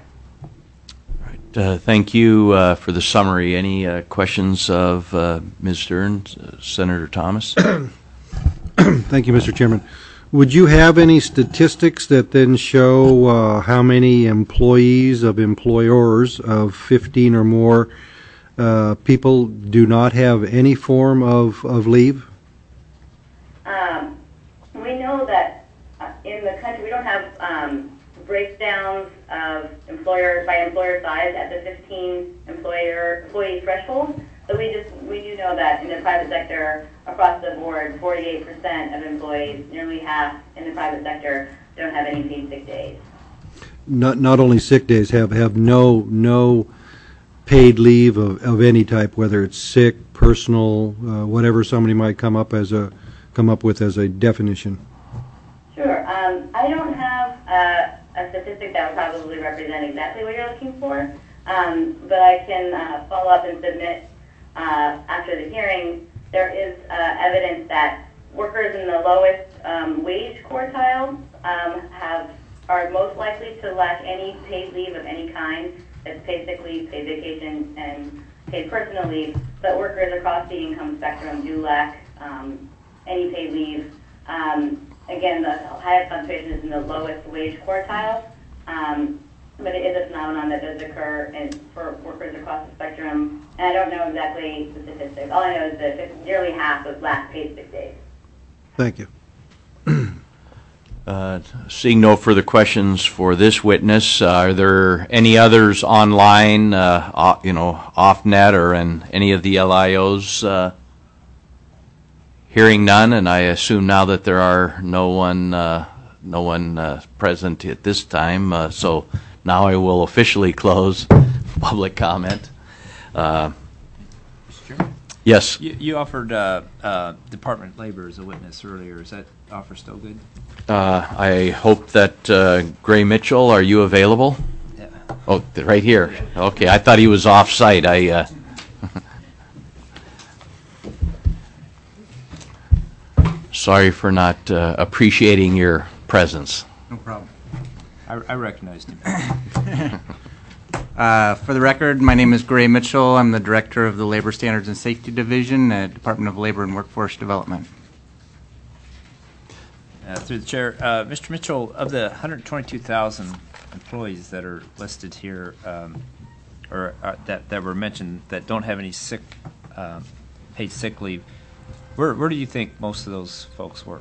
Speaker 1: Uh, thank you uh, for the summary. Any uh, questions of uh, Miz Stearns, uh, Senator Thomas?
Speaker 6: Thank you, Mister Chairman. Would you have any statistics that then show uh, how many employees of employers of fifteen or more uh, people do not have any form of, of leave?
Speaker 9: Um, we know that uh, in the country we don't have um, breakdowns of employer by employer size at the fifteen employer employee threshold, but we just we do know that in the private sector across the board, forty-eight percent of employees, nearly half in the private sector, don't have any paid sick days.
Speaker 6: Not not only sick days, have have no no paid leave of, of any type, whether it's sick, personal, uh, whatever somebody might come up as a come up with as a definition.
Speaker 9: Sure. Um, I don't have uh, a statistic that would probably represent exactly what you're looking for, um, but I can uh, follow up and submit uh, after the hearing. There is uh, evidence that workers in the lowest um, wage quartile um, have are most likely to lack any paid leave of any kind. That's paid sick leave, paid vacation, and paid personal leave. But workers across the income spectrum do lack um, any paid leave. Um, again, the highest concentration is in the lowest wage quartile. Um, but it is a phenomenon that does occur in, for workers across the spectrum. And I don't know exactly the statistics. All I know is that nearly half of lack paid sick days.
Speaker 6: Thank you.
Speaker 1: Uh, seeing no further questions for this witness, uh, are there any others online, uh, off, you know, off net or in any of the L I Os? Uh, hearing none, and I assume now that there are no one, uh, no one uh, present at this time. Uh, so now I will officially close public comment. Uh,
Speaker 3: Mister Chairman?
Speaker 1: Yes.
Speaker 3: You, you offered uh, uh, Department of Labor as a witness earlier. Is that offer still good?
Speaker 1: Uh, I hope that uh, Gray Mitchell, are you available?
Speaker 3: Yeah.
Speaker 1: Oh, th- right here. Okay, I thought he was off-site. I. Uh, sorry for not uh, appreciating your presence.
Speaker 10: No problem.
Speaker 3: I, I recognized him.
Speaker 10: Uh, for the record, my name is Gray Mitchell. I'm the Director of the Labor Standards and Safety Division at Department of Labor and Workforce Development.
Speaker 3: Uh, through the chair, uh, Mister Mitchell, of the one hundred twenty-two thousand employees that are listed here, um, or uh, that that were mentioned that don't have any sick uh, paid sick leave, where where do you think most of those folks work?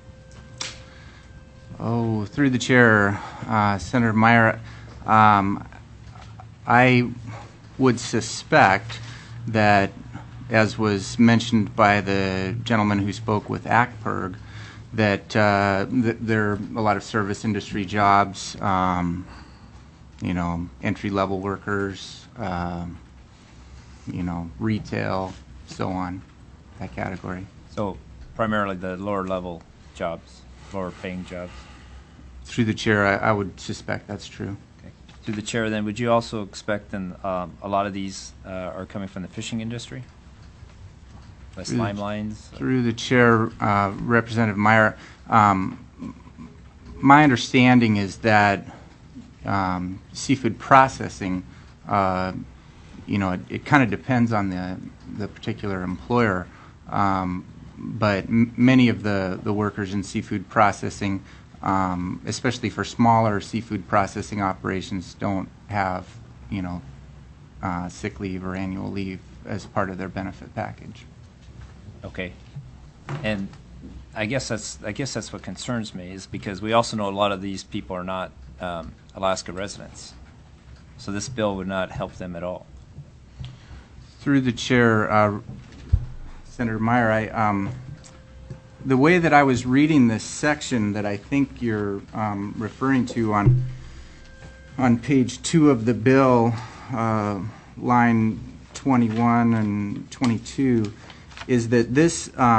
Speaker 10: Oh, through the chair, uh, Senator Meyer, um, I would suspect that, as was mentioned by the gentleman who spoke with A C P R G, that uh, th- there are a lot of service industry jobs, um, you know, entry-level workers, um, you know, retail, so on, that category.
Speaker 3: So primarily the lower level jobs, lower paying jobs.
Speaker 10: Through the chair, I, I would suspect that's true.
Speaker 3: Okay. Through the chair, then, would you also expect then um, a lot of these uh, are coming from the fishing industry? Less
Speaker 10: Through the-
Speaker 3: lime lines?
Speaker 10: Through the chair, uh, Representative Meyer, um, my understanding is that um, seafood processing, uh, you know, it, it kind of depends on the the particular employer, um, but m- many of the, the workers in seafood processing, um, especially for smaller seafood processing operations, don't have, you know, uh, sick leave or annual leave as part of their benefit package.
Speaker 3: Okay, and I guess that's I guess that's what concerns me, is because we also know a lot of these people are not um, Alaska residents, so this bill would not help them at all.
Speaker 10: Through the chair, uh, Senator Meyer, I, um, the way that I was reading this section that I think you're um, referring to on on page two of the bill, uh, line twenty-one and twenty-two, is that this um,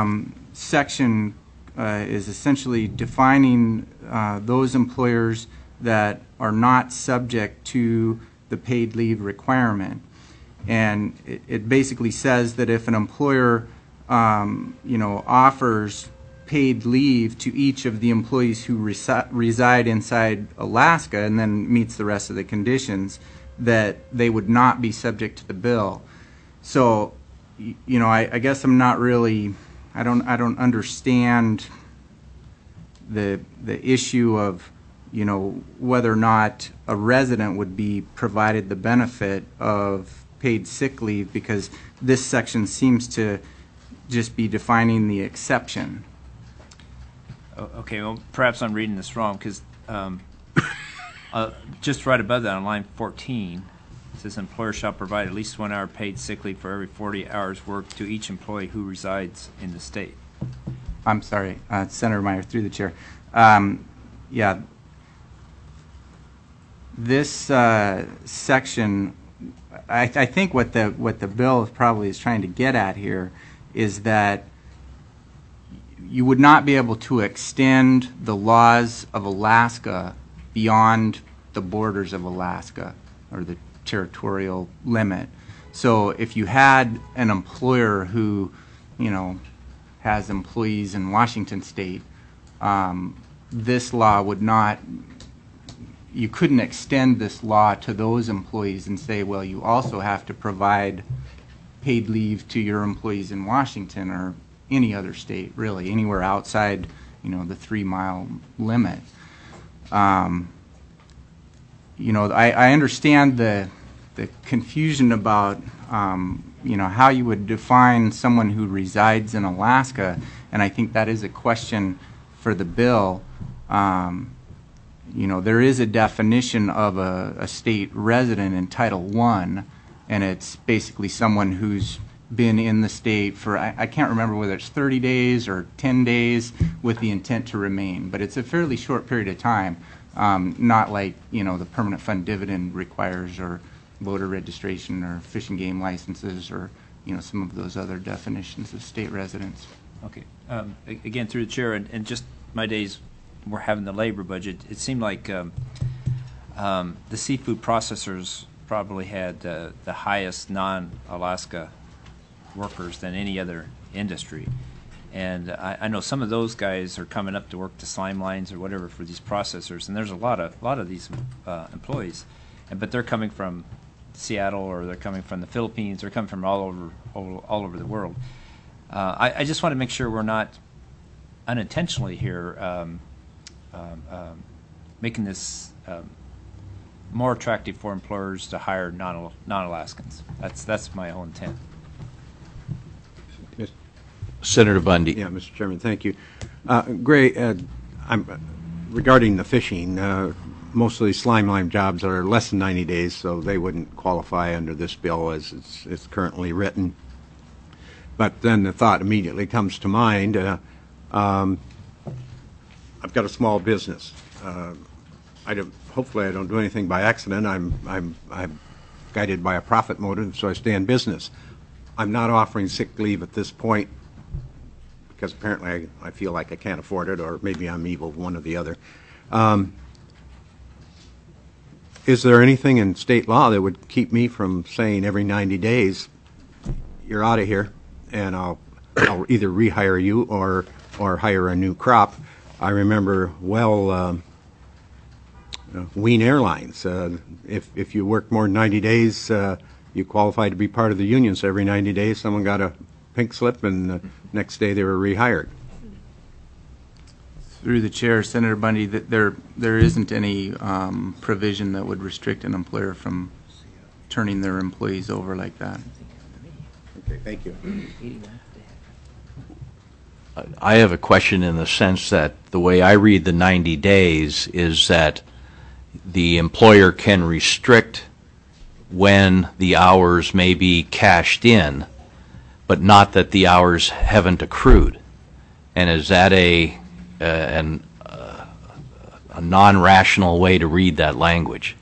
Speaker 10: section uh, is essentially defining uh, those employers that are not subject to the paid leave requirement. And it, it basically says that if an employer, um, you know, offers paid leave to each of the employees who resi reside inside Alaska and then meets the rest of the conditions, that they would not be subject to the bill. So, you know, I, I guess I'm not really, I don't, I don't understand the the issue of, you know, whether or not a resident would be provided the benefit of paid sick leave, because this section seems to just be defining the exception.
Speaker 3: Okay, well, perhaps I'm reading this wrong, because um, uh, just right above that on line fourteen, it says employer shall provide at least one hour paid sick leave for every forty hours worked to each employee who resides in the state.
Speaker 10: I'm sorry, uh, Senator Meyer, through the chair. Um, yeah, this uh, section, I, I think what the what the bill probably is trying to get at here is that you would not be able to extend the laws of Alaska beyond the borders of Alaska or the territorial limit. So if you had an employer who, you know, has employees in Washington State, um, this law would not, you couldn't extend this law to those employees and say, well, you also have to provide paid leave to your employees in Washington or any other state, really, anywhere outside, you know, the three-mile limit. Um, you know, I, I understand the the confusion about, um, you know, how you would define someone who resides in Alaska, and I think that is a question for the bill. Um, you know, there is a definition of a, a state resident in Title One, and it's basically someone who's been in the state for, I, I can't remember whether it's thirty days or ten days with the intent to remain, but it's a fairly short period of time, um, not like, you know, the permanent fund dividend requires, or voter registration or fish and game licenses, or, you know, some of those other definitions of state residents.
Speaker 3: Okay. Um, a- again, through the chair, and, and just my days we're having the labor budget, it seemed like um, um, the seafood processors probably had uh, the highest non-Alaska workers than any other industry. And I, I know some of those guys are coming up to work the slime lines or whatever for these processors, and there's a lot of a lot of these uh, employees, and but they're coming from Seattle, or they're coming from the Philippines, they're coming from all over all, all over the world. Uh, I, I just want to make sure we're not unintentionally here um, um, um, making this um, more attractive for employers to hire non non-Alaskans. That's that's my whole intent.
Speaker 1: Senator Bundy.
Speaker 5: Yeah, Mister Chairman, thank you. Uh, Gray, uh, I'm, uh, regarding the fishing, uh, most of these slime lime jobs are less than ninety days, so they wouldn't qualify under this bill as it's, it's currently written. But then the thought immediately comes to mind, uh, um, I've got a small business. Uh, I don't, hopefully I don't do anything by accident. I'm, I'm, I'm guided by a profit motive, so I stay in business. I'm not offering sick leave at this point because apparently I, I feel like I can't afford it, or maybe I'm evil, one or the other. Um, is there anything in state law that would keep me from saying every ninety days, you're out of here, and I'll, I'll either rehire you or, or hire a new crop? I remember, well, um, uh, Wien Airlines, uh, if, if you work more than ninety days, uh, you qualify to be part of the union, so every ninety days someone got a pink slip, and the next day they were rehired.
Speaker 10: Through the chair, Senator Bundy, that there there isn't any um, provision that would restrict an employer from turning their employees over like that.
Speaker 5: Okay, thank you.
Speaker 1: I have a question in the sense that the way I read the ninety days is that the employer can restrict when the hours may be cashed in, but not that the hours haven't accrued. And is that a uh, an, uh, a non-rational way to read that language?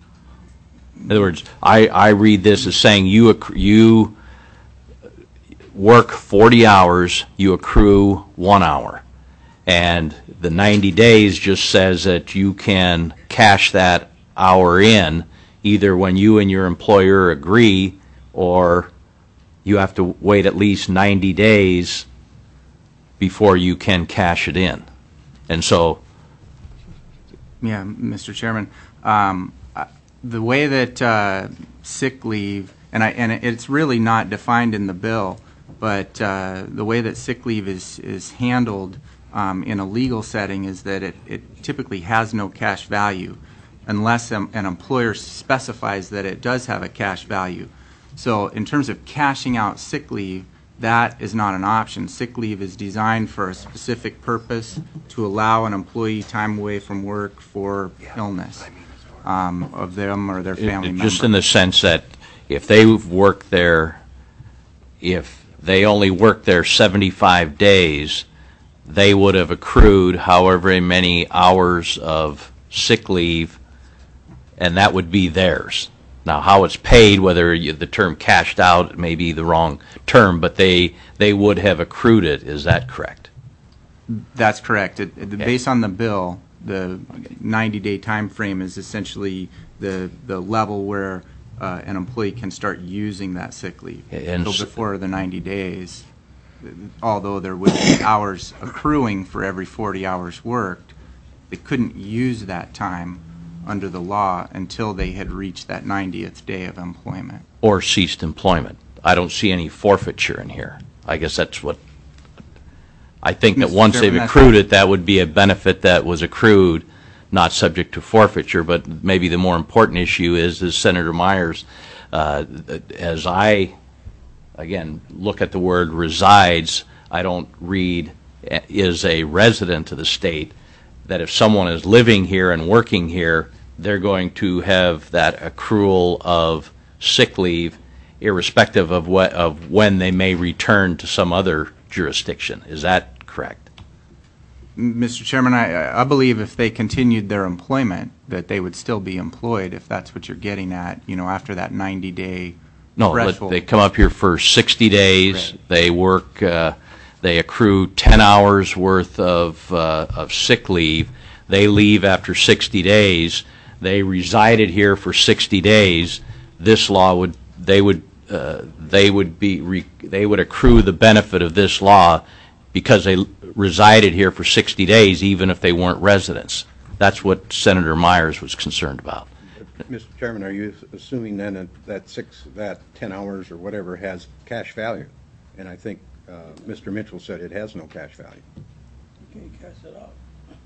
Speaker 1: In other words, I, I read this as saying you accru- you work forty hours, you accrue one hour. And the ninety days just says that you can cash that hour in either when you and your employer agree, or you have to wait at least ninety days before you can cash it in. And so,
Speaker 10: Yeah, Mister Chairman, um, uh, the way that uh, sick leave, and I and it's really not defined in the bill, but uh, the way that sick leave is is handled um, in a legal setting is that it, it typically has no cash value unless an, an employer specifies that it does have a cash value. So in terms of cashing out sick leave, that is not an option. Sick leave is designed for a specific purpose to allow an employee time away from work for illness um, of them or their family member.
Speaker 1: Just in the sense that if they've worked there, if they only worked there seventy-five days, they would have accrued however many hours of sick leave, and that would be theirs. Now, how it's paid, whether you, the term cashed out may be the wrong term, but they they would have accrued it. Is that correct?
Speaker 10: That's correct. It, it,
Speaker 1: Okay.
Speaker 10: Based on the bill, the ninety-day time frame is essentially the the level where uh, an employee can start using that sick leave.
Speaker 1: And
Speaker 10: so
Speaker 1: s-
Speaker 10: before the ninety days, although there would be hours accruing for every forty hours worked, they couldn't use that time under the law until they had reached that ninetieth day of employment.
Speaker 1: Or ceased employment. I don't see any forfeiture in here. I guess that's what, I think that
Speaker 10: Mister
Speaker 1: once they've
Speaker 10: Chairman, that's-
Speaker 1: accrued it, that would be a benefit that was accrued, not subject to forfeiture. But maybe the more important issue is, as Senator Myers, uh, as I, again, look at the word resides, I don't read uh, is a resident of the state, that if someone is living here and working here, they're going to have that accrual of sick leave irrespective of what of when they may return to some other jurisdiction. Is that correct?
Speaker 10: Mister Chairman, I, I believe if they continued their employment, that they would still be employed, if that's what you're getting at, you know, after that ninety-day
Speaker 1: No, let-
Speaker 10: threshold.
Speaker 1: they come up here for sixty days.
Speaker 10: Right.
Speaker 1: They work, uh, they accrue ten hours worth of, uh, of sick leave. They leave after sixty days. They resided here for sixty days. This law would, they would, uh, they would be, re, they would accrue the benefit of this law because they resided here for sixty days, even if they weren't residents. That's what Senator Myers was concerned about.
Speaker 5: Mister Chairman, are you assuming then that, that six, that ten hours or whatever has cash value? And I think uh, Mister Mitchell said it has no cash value.
Speaker 4: You can't cash it out.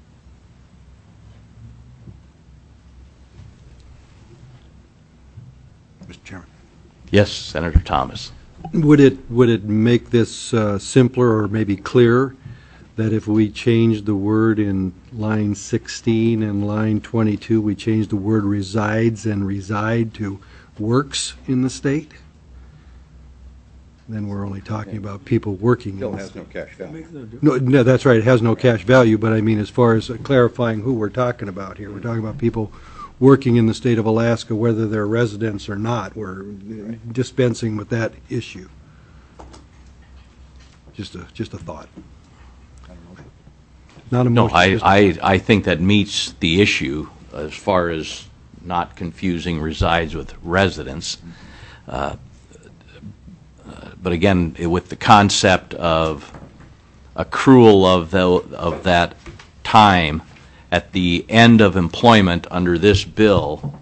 Speaker 5: Mister Chairman.
Speaker 1: Yes, Senator Thomas.
Speaker 6: Would it, would it make this uh, simpler or maybe clearer that if we change the word in line sixteen and line twenty-two, we change the word resides and reside to works in the state? Then we're only talking about people working in
Speaker 5: Still
Speaker 6: the
Speaker 5: has
Speaker 6: state.
Speaker 5: no cash value.
Speaker 4: Makes no difference.
Speaker 6: No, no, that's right, it has no cash value, but I mean, as far as clarifying who we're talking about here, we're talking about people working in the state of Alaska, whether they're residents or not. We're dispensing with that issue. Just a, just a thought. Not a
Speaker 1: No,
Speaker 6: motion.
Speaker 1: I,
Speaker 6: just a
Speaker 1: I,
Speaker 6: thought.
Speaker 1: I think that meets the issue as far as not confusing resides with residents. Uh, uh, But again, eh, with the concept of accrual of the, of that time at the end of employment under this bill,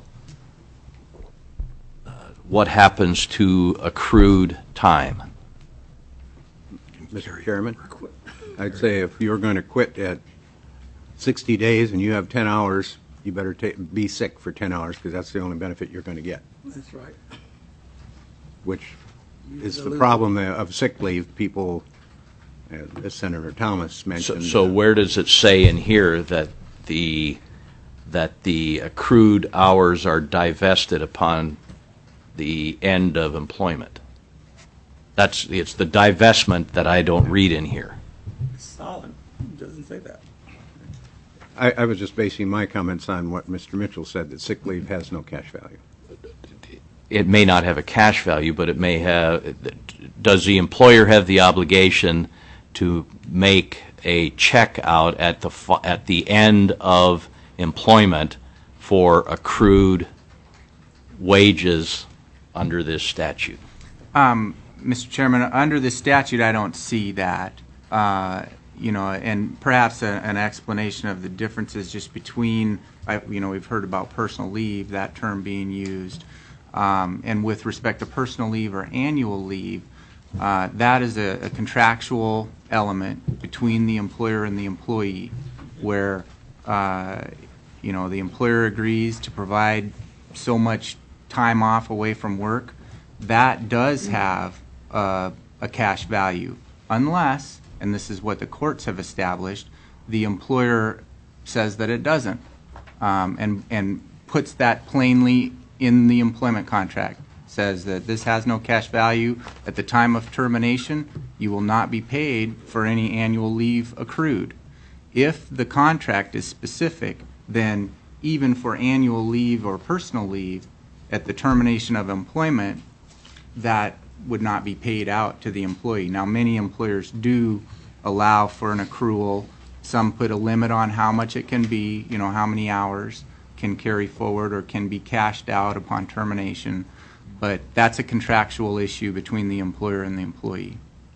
Speaker 1: uh, what happens to accrued time?
Speaker 5: Mister Chairman, I'd say if you're going to quit at sixty days and you have ten hours, you better ta be sick for ten hours because that's the only benefit you're going to get,
Speaker 4: That's right.
Speaker 5: which is
Speaker 4: the
Speaker 5: the
Speaker 4: loser.
Speaker 5: problem of sick leave. People, uh, as Senator Thomas
Speaker 1: So,
Speaker 5: mentioned.
Speaker 1: so
Speaker 5: uh,
Speaker 1: where does it say in here that the, that the accrued hours are divested upon the end of employment? That's, it's the divestment that I don't read in here.
Speaker 4: It's solid. It doesn't say that.
Speaker 5: I, I was just basing my comments on what Mister Mitchell said, that sick leave has no cash value.
Speaker 1: It may not have a cash value, but it may have, does the employer have the obligation to make a check out at the fu- at the end of employment for accrued wages under this statute?
Speaker 10: Um, Mister Chairman, under the statute, I don't see that. Uh, you know, and perhaps a, an explanation of the differences just between, I, you know, we've heard about personal leave, that term being used, um, and with respect to personal leave or annual leave, uh, that is a, a contractual element between the employer and the employee, where, uh, you know, the employer agrees to provide so much time off away from work. That does have uh, a cash value, unless, and this is what the courts have established, the employer says that it doesn't, um, and, and puts that plainly in the employment contract, says that this has no cash value. At the time of termination, you will not be paid for any annual leave accrued. If the contract is specific, then even for annual leave or personal leave, at the termination of employment, that would not be paid out to the employee. Now, many employers do allow for an accrual. Some put a limit on how much it can be, you know, how many hours can carry forward or can be cashed out upon termination. But that's a contractual issue between the employer and the employee.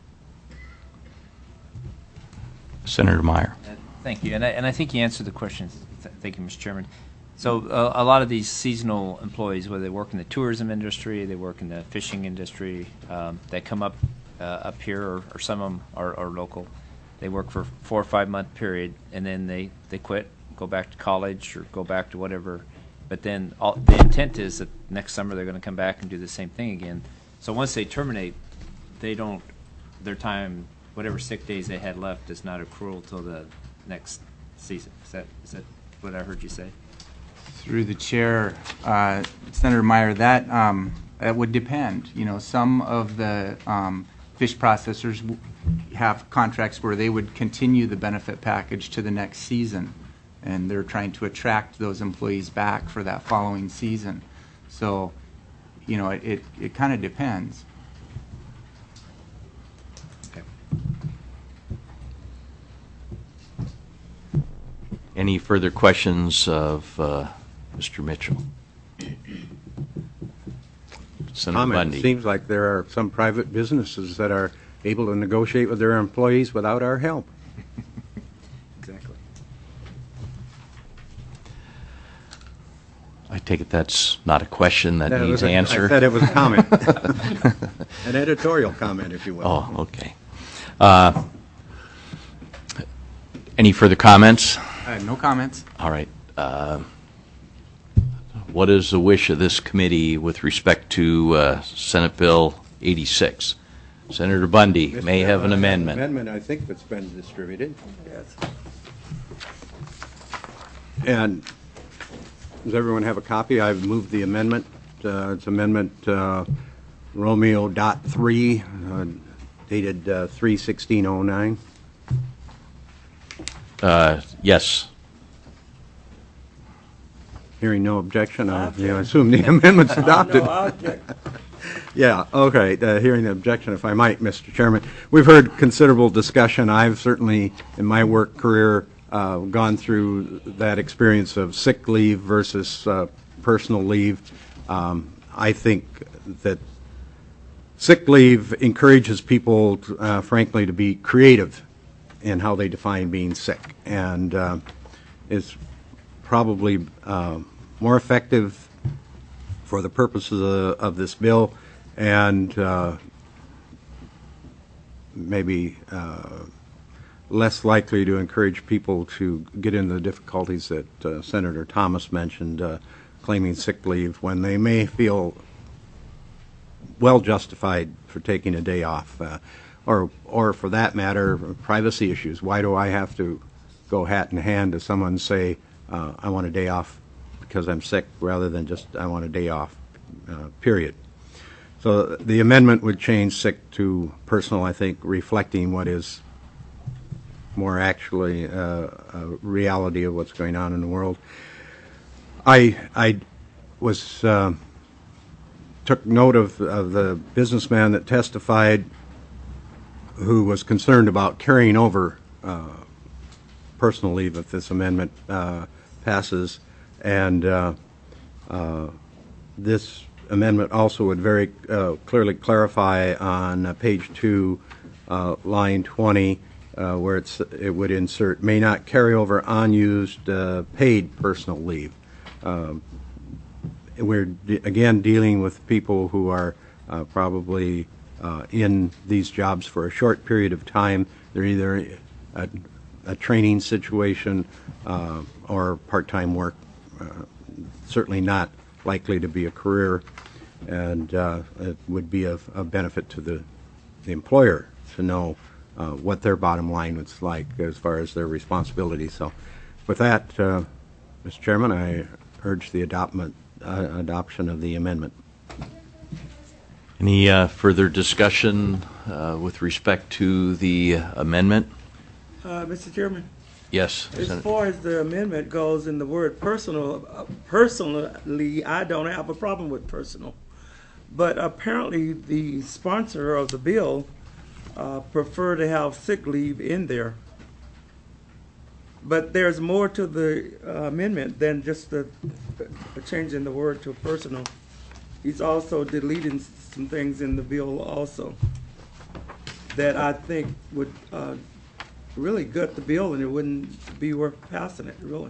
Speaker 1: Senator Meyer.
Speaker 3: Uh, Thank you, and I, and I think you answered the question. Th- Thank you, Mister Chairman. So uh, a lot of these seasonal employees, whether they work in the tourism industry, they work in the fishing industry, um, that come up uh, up here, or, or some of them are, are local. They work for four or five month period, and then they, they quit, go back to college, or go back to whatever. But then all, the intent is that next summer they're going to come back and do the same thing again. So once they terminate, they don't, their time, whatever sick days they had left, is not accrual till the next season. Is that is that what I heard you say?
Speaker 10: Through the chair, uh, Senator Meyer, that um, that would depend. You know, some of the um, fish processors w- have contracts where they would continue the benefit package to the next season, and they're trying to attract those employees back for that following season. So, you know, it it, it kind of depends.
Speaker 1: Any further questions of uh, Mister Mitchell? Senator
Speaker 5: Comment.
Speaker 1: Bundy.
Speaker 5: It seems like there are some private businesses that are able to negotiate with their employees without our help.
Speaker 3: Exactly.
Speaker 1: I take it that's not a question that,
Speaker 5: That
Speaker 1: needs
Speaker 5: was a-
Speaker 1: answer.
Speaker 5: I said it was a comment. An editorial comment, if you will.
Speaker 1: Oh, okay. Uh, any further comments?
Speaker 10: Uh, no comments.
Speaker 1: All right. Uh, what is the wish of this committee with respect to uh, Senate Bill eighty-six? Senator Bundy
Speaker 5: Mister
Speaker 1: may have an
Speaker 5: Chairman, I
Speaker 1: amendment.
Speaker 5: Amendment, I think, that's been distributed.
Speaker 4: Yes.
Speaker 5: And does everyone have a copy? I've moved the amendment. Uh, it's Amendment uh, Romeo dot three, uh, dated uh, three sixteen oh nine.
Speaker 1: Uh, yes.
Speaker 5: Hearing no objection, I you know, assume the amendment's adopted.
Speaker 4: No, I object.
Speaker 5: Yeah, okay. Uh, hearing the objection, if I might, Mister Chairman. We've heard considerable discussion. I've certainly, in my work career, uh, gone through that experience of sick leave versus uh, personal leave. Um, I think that sick leave encourages people, uh, frankly, to be creative in how they define being sick, and uh, is probably uh, more effective for the purposes of, of this bill, and uh, maybe uh, less likely to encourage people to get into the difficulties that uh, Senator Thomas mentioned, uh, claiming sick leave when they may feel well justified for taking a day off, uh, or, or for that matter, privacy issues. Why do I have to go hat in hand to someone say, uh, I want a day off because I'm sick, rather than just I want a day off, uh, period. So the amendment would change sick to personal, I think, reflecting what is more actually uh, a reality of what's going on in the world. I, I was uh, took note of, of the businessman that testified who was concerned about carrying over uh, personal leave if this amendment uh, passes. And uh, uh, this amendment also would very uh, clearly clarify on uh, page two, uh, line twenty, uh, where it's, it would insert, may not carry over unused uh, paid personal leave. Um, we're, de again, dealing with people who are uh, probably uh, in these jobs for a short period of time. They're either a, a training situation uh, or part-time work, uh, certainly not likely to be a career, and uh, it would be of a benefit to the, the employer to know uh, what their bottom line was like as far as their responsibility. So with that, uh, Mister Chairman, I urge the adoptment, uh, adoption of the amendment.
Speaker 1: Any uh, further discussion uh, with respect to the amendment?
Speaker 4: Uh, Mister Chairman,
Speaker 1: Yes.
Speaker 4: as
Speaker 1: Senator.
Speaker 4: far as the amendment goes in the word personal, uh, personally, I don't have a problem with personal. But apparently the sponsor of the bill uh, prefer to have sick leave in there. But there's more to the uh, amendment than just the, the changing the word to personal. He's also deleting some things in the bill also that I think would uh, really gut the bill, and it wouldn't be worth passing it, really.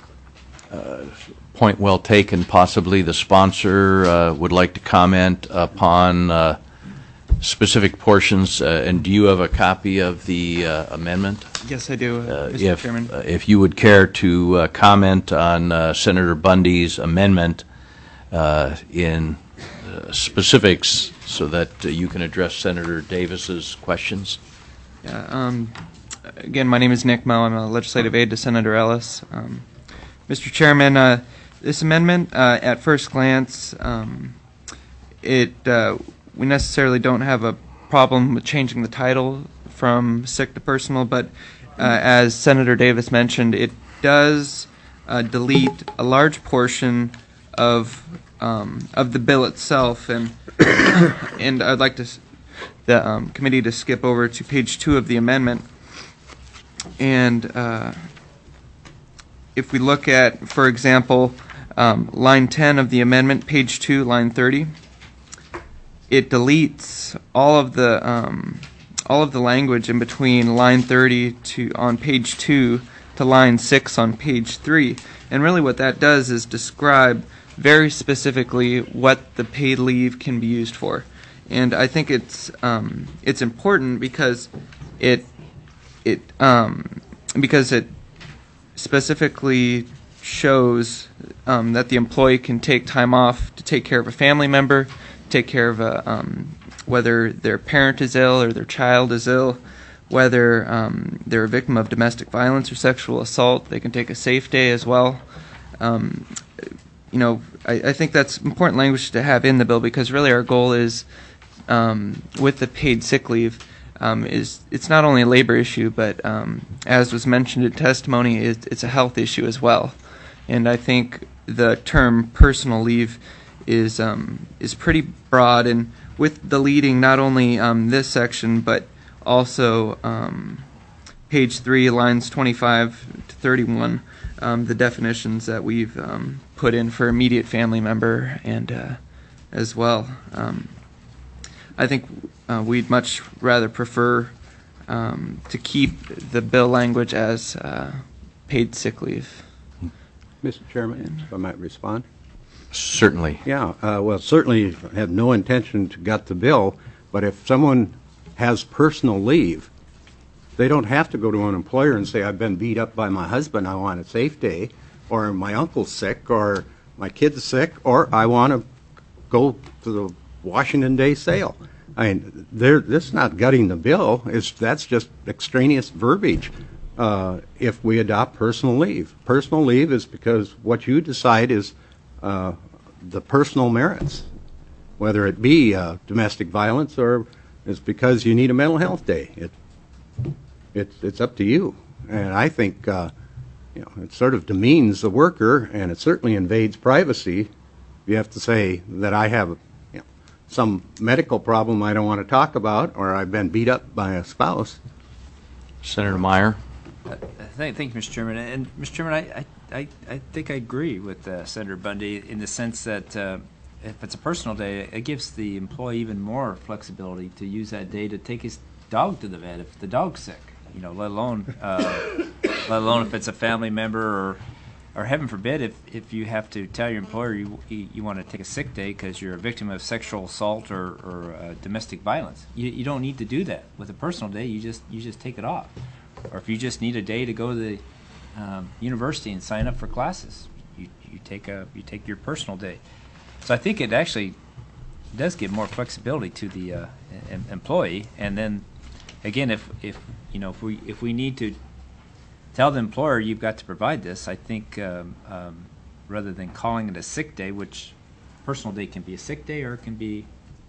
Speaker 1: Point well taken. Possibly the sponsor uh, would like to comment upon uh, specific portions. Uh, and do you have a copy of the uh, amendment?
Speaker 2: Yes, I do, uh,
Speaker 1: Uh,
Speaker 2: Mister
Speaker 1: if,
Speaker 2: Chairman.
Speaker 1: uh, if you would care to uh, comment on uh, Senator Bundy's amendment uh, in uh, specifics so that uh, you can address Senator Davis's questions.
Speaker 2: Yeah, um, again, my name is Nick Moe. I'm a legislative aide to Senator Ellis. Um, Mister Chairman, uh, this amendment, uh, at first glance, um, it uh, we necessarily don't have a problem with changing the title from sick to personal, but uh, as Senator Davis mentioned, it does uh, delete a large portion of um, of the bill itself, and and I'd like to s the um, committee to skip over to page two of the amendment. And uh, if we look at, for example, um, line ten of the amendment, page two, line thirty, it deletes all of the um, all of the language in between line thirty to on page two to line six on page three. And really, what that does is describe very specifically what the paid leave can be used for. And I think it's um, it's important because it it um, because it specifically shows um, that the employee can take time off to take care of a family member, take care of a, um, whether their parent is ill or their child is ill, whether um, they're a victim of domestic violence or sexual assault. They can take a safe day as well. Um, you know, I, I think that's important language to have in the bill, because really our goal is um, with the paid sick leave um, is it's not only a labor issue, but um, as was mentioned in testimony, it, it's a health issue as well. And I think the term personal leave is um, is pretty broad, and with deleting not only um, this section but also um, page three, lines twenty-five to thirty-one, um, the definitions that we've um, put in for immediate family member and uh, as well. Um, I think uh, we'd much rather prefer um, to keep the bill language as uh, paid sick leave.
Speaker 5: Mister Chairman, if I might respond.
Speaker 1: Certainly.
Speaker 5: Yeah, uh, well, certainly have no intention to gut the bill, but if someone has personal leave, they don't have to go to an employer and say, I've been beat up by my husband, I want a safe day, or my uncle's sick, or my kid's sick, or I want to go to the Washington Day sale. I mean, there, this is not gutting the bill. It's, that's just extraneous verbiage. Uh, if we adopt personal leave. Personal leave is because what you decide is uh, the personal merits, whether it be uh, domestic violence or it's because you need a mental health day. It, it, it's up to you. And I think uh, you know, it sort of demeans the worker, and it certainly invades privacy. You have to say that I have, you know, some medical problem I don't want to talk about, or I've been beat up by a spouse.
Speaker 1: Senator Meyer.
Speaker 3: Uh, Thank, thank you, Mister Chairman. And Mister Chairman, I, I, I, I think I agree with uh, Senator Bundy in the sense that uh, if it's a personal day, it gives the employee even more flexibility to use that day to take his dog to the vet if the dog's sick. You know, let alone, uh, let alone if it's a family member or, or heaven forbid, if, if you have to tell your employer you you, you want to take a sick day because you're a victim of sexual assault or, or uh, domestic violence. You, you don't need to do that with a personal day. You just you just take it off. Or if you just need a day to go to the um, university and sign up for classes, you you take a you take your personal day. So I think it actually does give more flexibility to the uh, em employee. And then again, if if you know if we if we need to tell the employer you've got to provide this, I think um, um, rather than calling it a sick day, which personal day can be a sick day or it can be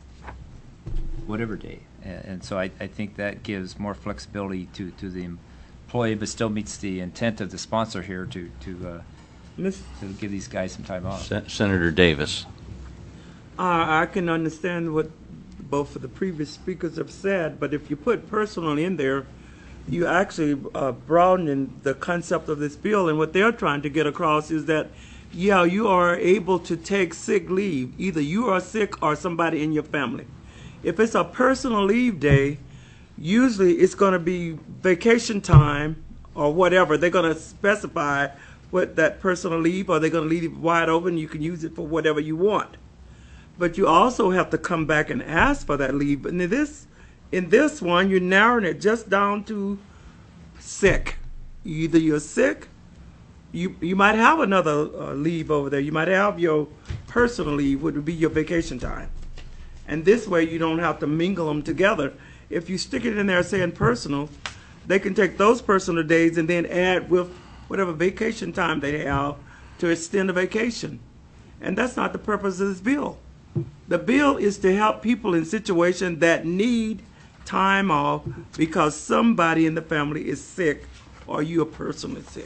Speaker 3: whatever day. And, and so I, I think that gives more flexibility to, to the employee, but still meets the intent of the sponsor here to to, uh, to give these guys some time off.
Speaker 1: Sen Senator Davis.
Speaker 4: Uh, I can understand what both of the previous speakers have said, but if you put personal in there, you actually uh, broaden the concept of this bill, and what they're trying to get across is that, yeah, you are able to take sick leave. Either you are sick or somebody in your family. If it's a personal leave day, usually it's going to be vacation time or whatever. They're going to specify what that personal leave, or they're going to leave it wide open. You can use it for whatever you want. But you also have to come back and ask for that leave. But in this, in this one, you're narrowing it just down to sick. Either you're sick, you you might have another uh, leave over there. You might have your personal leave, which would be your vacation time. And this way you don't have to mingle them together. If you stick it in there saying personal, they can take those personal days and then add with whatever vacation time they have to extend the vacation. And that's not the purpose of this bill. The bill is to help people in situations that need time off because somebody in the family is sick or you are personally sick.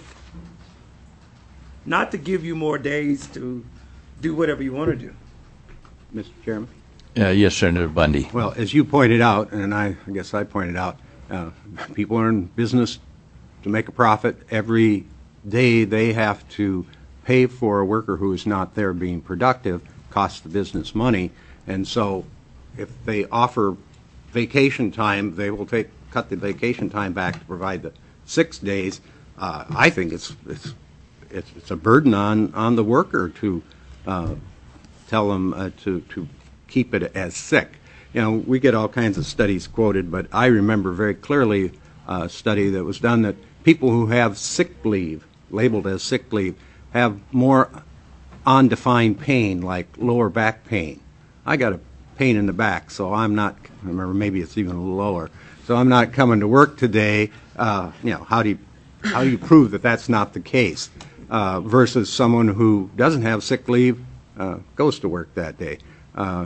Speaker 4: Not to give you more days to do whatever you want to do.
Speaker 5: Mister Chairman?
Speaker 1: Uh, yes, Senator Bundy.
Speaker 5: Well, as you pointed out, and I, I guess I pointed out, uh, people are in business to make a profit. Every day they have to pay for a worker who is not there being productive, costs the business money. And so if they offer vacation time, they will take cut the vacation time back to provide the six days. Uh, I think it's, it's, it's, it's a burden on, on the worker to uh, tell them uh, to, to keep it as sick. You know, we get all kinds of studies quoted, but I remember very clearly a study that was done that people who have sick leave, labeled as sick leave, have more undefined pain, like lower back pain. I got a pain in the back, so I'm not, I remember maybe it's even a little lower, so I'm not coming to work today. Uh, you know, how do you, how do you prove that that's not the case? Uh, versus someone who doesn't have sick leave, uh, goes to work that day. Uh,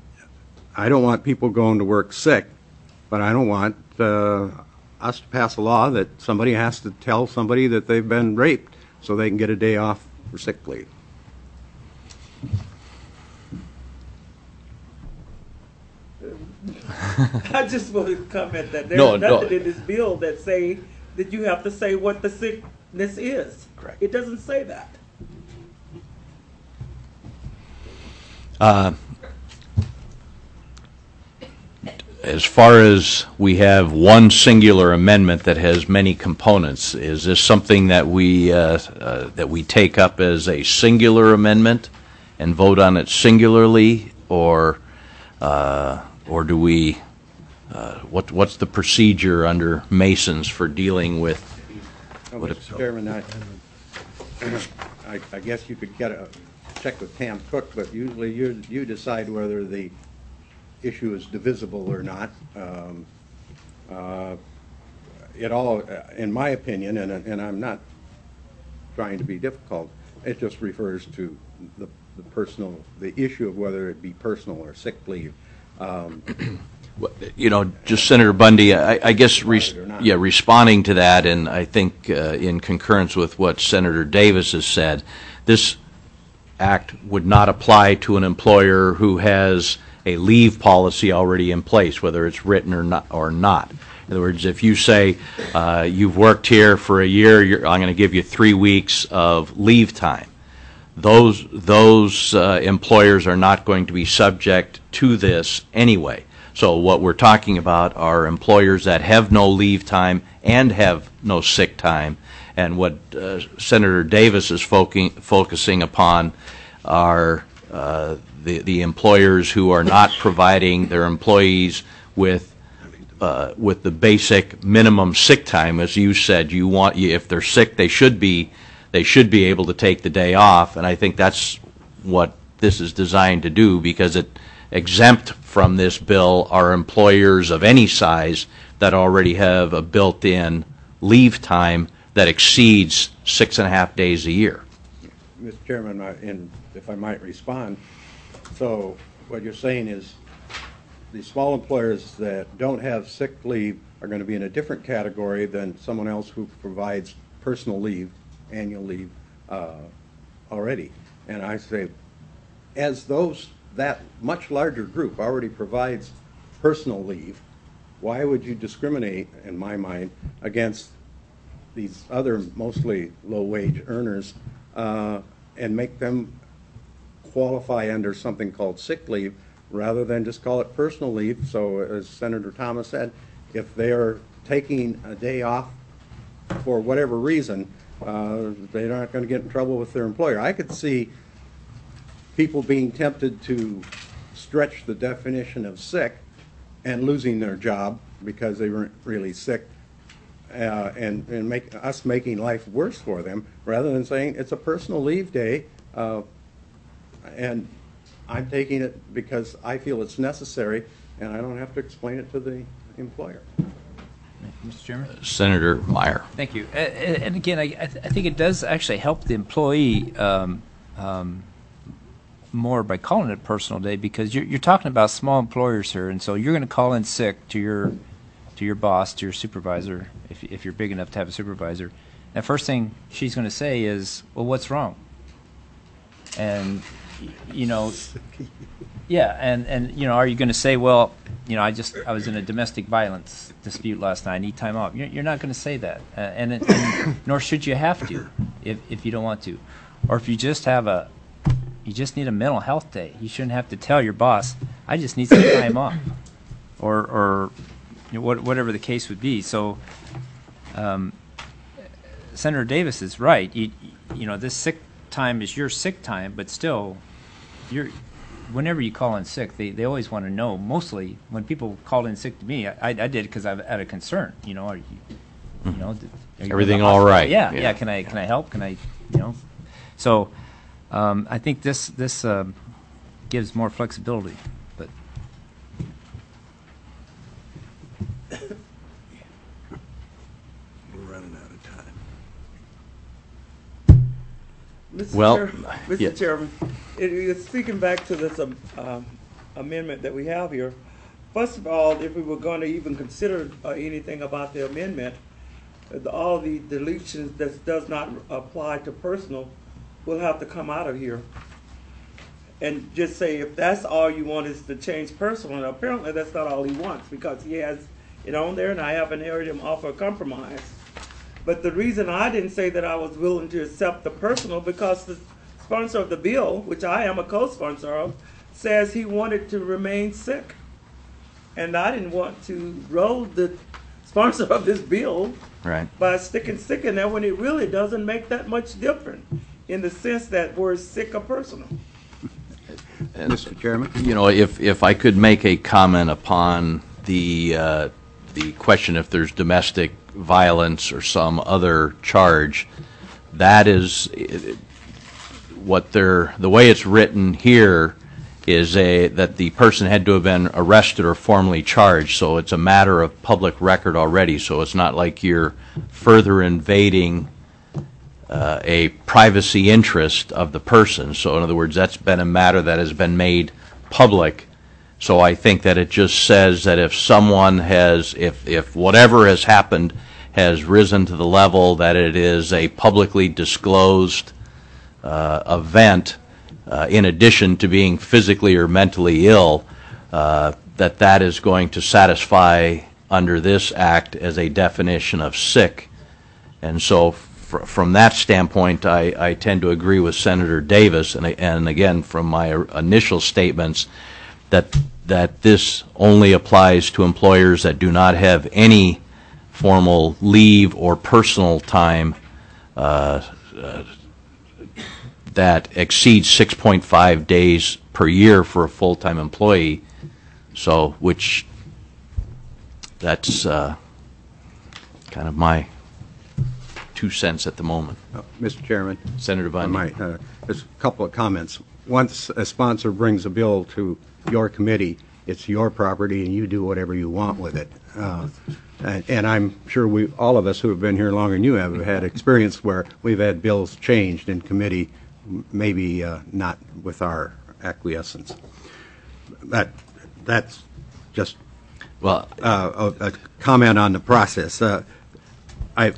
Speaker 5: I don't want people going to work sick, but I don't want uh, us to pass a law that somebody has to tell somebody that they've been raped so they can get a day off for sick leave.
Speaker 4: I just want to comment that there's
Speaker 1: No,
Speaker 4: nothing
Speaker 1: no.
Speaker 4: in this bill that say that you have to say what the sickness is.
Speaker 1: Correct.
Speaker 4: It doesn't say that.
Speaker 1: Uh, as far as we have one singular amendment that has many components, is this something that we uh, uh, that we take up as a singular amendment and vote on it singularly, or uh, or do we? Uh, what what's the procedure under Masons for dealing with?
Speaker 5: Oh,
Speaker 1: what
Speaker 5: Mister Chairman, I, I, I guess you could get a check with Tam Cook, but usually you you decide whether the issue is divisible or not. Um, uh, it all, in my opinion, and and I'm not trying to be difficult, it just refers to the the personal, the issue of whether it be personal or sick leave. Um,
Speaker 1: You know, just Senator Bundy, I, I guess, res yeah, responding to that, and I think uh, in concurrence with what Senator Davis has said, this act would not apply to an employer who has a leave policy already in place, whether it's written or not. Or not. In other words, if you say uh, you've worked here for a year, you're, I'm going to give you three weeks of leave time. Those those uh, employers are not going to be subject to this anyway. So what we're talking about are employers that have no leave time and have no sick time. And what uh, Senator Davis is focusing focusing upon are uh, the the employers who are not providing their employees with uh, with the basic minimum sick time. As you said, you want if they're sick, they should be they should be able to take the day off. And I think that's what this is designed to do, because it exempt from this bill are employers of any size that already have a built-in leave time that exceeds six and a half days a year.
Speaker 5: Mister Chairman, I- and if I might respond, so what you're saying is the small employers that don't have sick leave are going to be in a different category than someone else who provides personal leave, annual leave uh, already. And I say, as those that much larger group already provides personal leave, why would you discriminate, in my mind, against these other mostly low-wage earners uh, and make them qualify under something called sick leave rather than just call it personal leave? So as Senator Thomas said, if they're taking a day off for whatever reason, uh, they're not going to get in trouble with their employer. I could see people being tempted to stretch the definition of sick and losing their job because they weren't really sick, uh, and, and make us making life worse for them, rather than saying it's a personal leave day, uh, and I'm taking it because I feel it's necessary, and I don't have to explain it to the employer.
Speaker 3: Mister Chairman?
Speaker 1: Senator Meyer.
Speaker 3: Thank you. A- a- And again, I, I th- I think it does actually help the employee um, um, more by calling it a personal day, because you're, you're talking about small employers here, and so you're going to call in sick to your to your boss, to your supervisor, if if you're big enough to have a supervisor. And first thing she's going to say is, "Well, what's wrong?" And y- you know, yeah, and and you know, are you going to say, "Well, you know, I just I was in a domestic violence dispute last night. I need time off." You're, you're not going to say that, uh, and, it, and nor should you have to, if if you don't want to, or if you just have a you just need a mental health day. You shouldn't have to tell your boss, "I just need some time off," or or you know, what, whatever the case would be. So, um, Senator Davis is right. You, you know, this sick time is your sick time, but still, you're. Whenever you call in sick, they, they always want to know. Mostly, when people call in sick to me, I, I did it because I had a concern. You know, are you, you know, did, are you
Speaker 1: Everything
Speaker 3: in the
Speaker 1: all
Speaker 3: hospital?
Speaker 1: right?
Speaker 3: Yeah,
Speaker 1: Yeah.
Speaker 3: yeah. Can I can I help? Can I, you know, so um, I think this this um, gives more flexibility. But
Speaker 6: We're running out of time.
Speaker 4: Mister
Speaker 1: Well,
Speaker 4: Chair- Mister
Speaker 1: yeah.
Speaker 4: Chairman, it, it, speaking back to this um, um, amendment that we have here, first of all, if we were going to even consider uh, anything about the amendment, uh, the, all the deletions that does not apply to personal will have to come out of here. And just say, if that's all you want is to change personal, and apparently that's not all he wants, because he has it on there, and I haven't heard him offer a compromise. But the reason I didn't say that I was willing to accept the personal, because the sponsor of the bill, which I am a co-sponsor of, says he wanted to remain sick. And I didn't want to roll the sponsor of this bill
Speaker 1: Right.
Speaker 4: by sticking sick in there when it really doesn't make that much difference in the sense that we're sick or personal.
Speaker 5: Mister Chairman?
Speaker 1: You know, if, if I could make a comment upon the, uh, the question if there's domestic violence or some other charge, that is it, what they're, the way it's written here is a, that the person had to have been arrested or formally charged, so it's a matter of public record already, so it's not like you're further invading Uh, a privacy interest of the person. So in other words, that's been a matter that has been made public. So I think that it just says that if someone has, if, if whatever has happened has risen to the level that it is a publicly disclosed uh, event, uh, in addition to being physically or mentally ill, uh, that that is going to satisfy under this act as a definition of sick. And so fr from that standpoint, I, I tend to agree with Senator Davis, and, and again, from my initial statements, that, that this only applies to employers that do not have any formal leave or personal time uh, uh, that exceeds six point five days per year for a full-time employee. So, which, that's uh, kind of my two cents at the moment.
Speaker 5: Uh, Mister Chairman,
Speaker 1: Senator
Speaker 5: I
Speaker 1: Bundy.
Speaker 5: might, uh, just a couple of comments. Once a sponsor brings a bill to your committee, it's your property and you do whatever you want with it. Uh, and, and I'm sure we, all of us who have been here longer than you have, have had experience where we've had bills changed in committee, m- maybe uh, not with our acquiescence. That, that's just
Speaker 1: Well,
Speaker 5: uh, a, a comment on the process. Uh, I,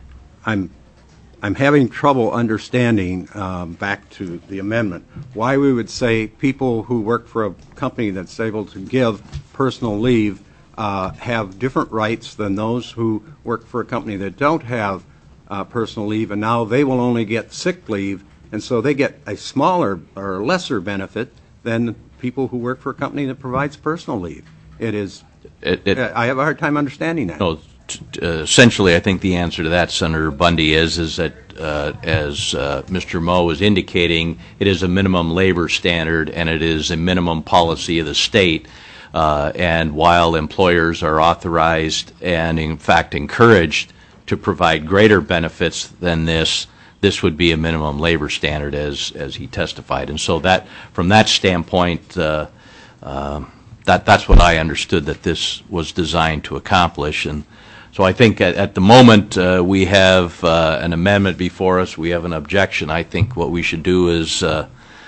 Speaker 5: I'm, I'm having trouble understanding, um, back to the amendment, why we would say people who work for a company that's able to give personal leave uh, have different rights than those who work for a company that don't have uh, personal leave, and now they will only get sick leave, and so they get a smaller or lesser benefit than people who work for a company that provides personal leave. It is.
Speaker 1: it, it,
Speaker 5: I have a hard time understanding that.
Speaker 1: no, t- t- uh, essentially, I think the answer to that, Senator Bundy, is is that uh, as uh, Mister Moe was indicating, it is a minimum labor standard and it is a minimum policy of the state. Uh, and while employers are authorized and, in fact, encouraged to provide greater benefits than this, this would be a minimum labor standard, as as he testified. And so that, from that standpoint, uh, uh, that that's what I understood that this was designed to accomplish. And so I think at, at the moment uh, we have uh, an amendment before us. We have an objection. I think what we should do is, uh,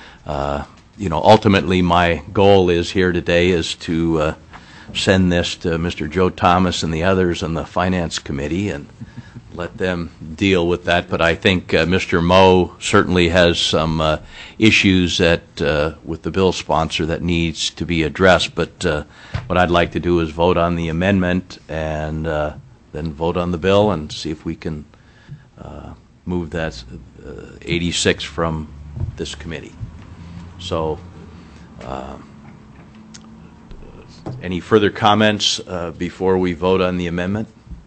Speaker 1: uh, you know, ultimately my goal is here today is to uh, send this to Mister Joe Thomas and the others on the Finance Committee and let them deal with that. But I think uh, Mister Moe certainly has some uh, issues that uh, with the bill sponsor that needs to be addressed. But uh, what I'd like to do is vote on the amendment and uh, then vote on the bill and see if we can uh, move that uh, eighty-six from this committee. So uh, any further comments uh, before we vote on the amendment?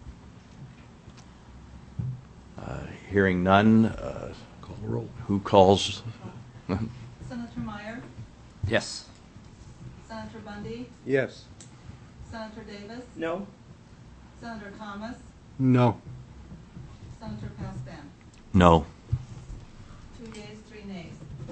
Speaker 1: Hearing none, uh,
Speaker 6: Call the roll.
Speaker 1: who calls?
Speaker 11: Senator Meyer,
Speaker 3: Yes.
Speaker 11: Senator Bundy,
Speaker 5: Yes.
Speaker 11: Senator Davis,
Speaker 4: No?
Speaker 11: Senator Thomas,
Speaker 6: No.
Speaker 11: Senator Paspan.
Speaker 1: No.
Speaker 11: Two yeas, three nays.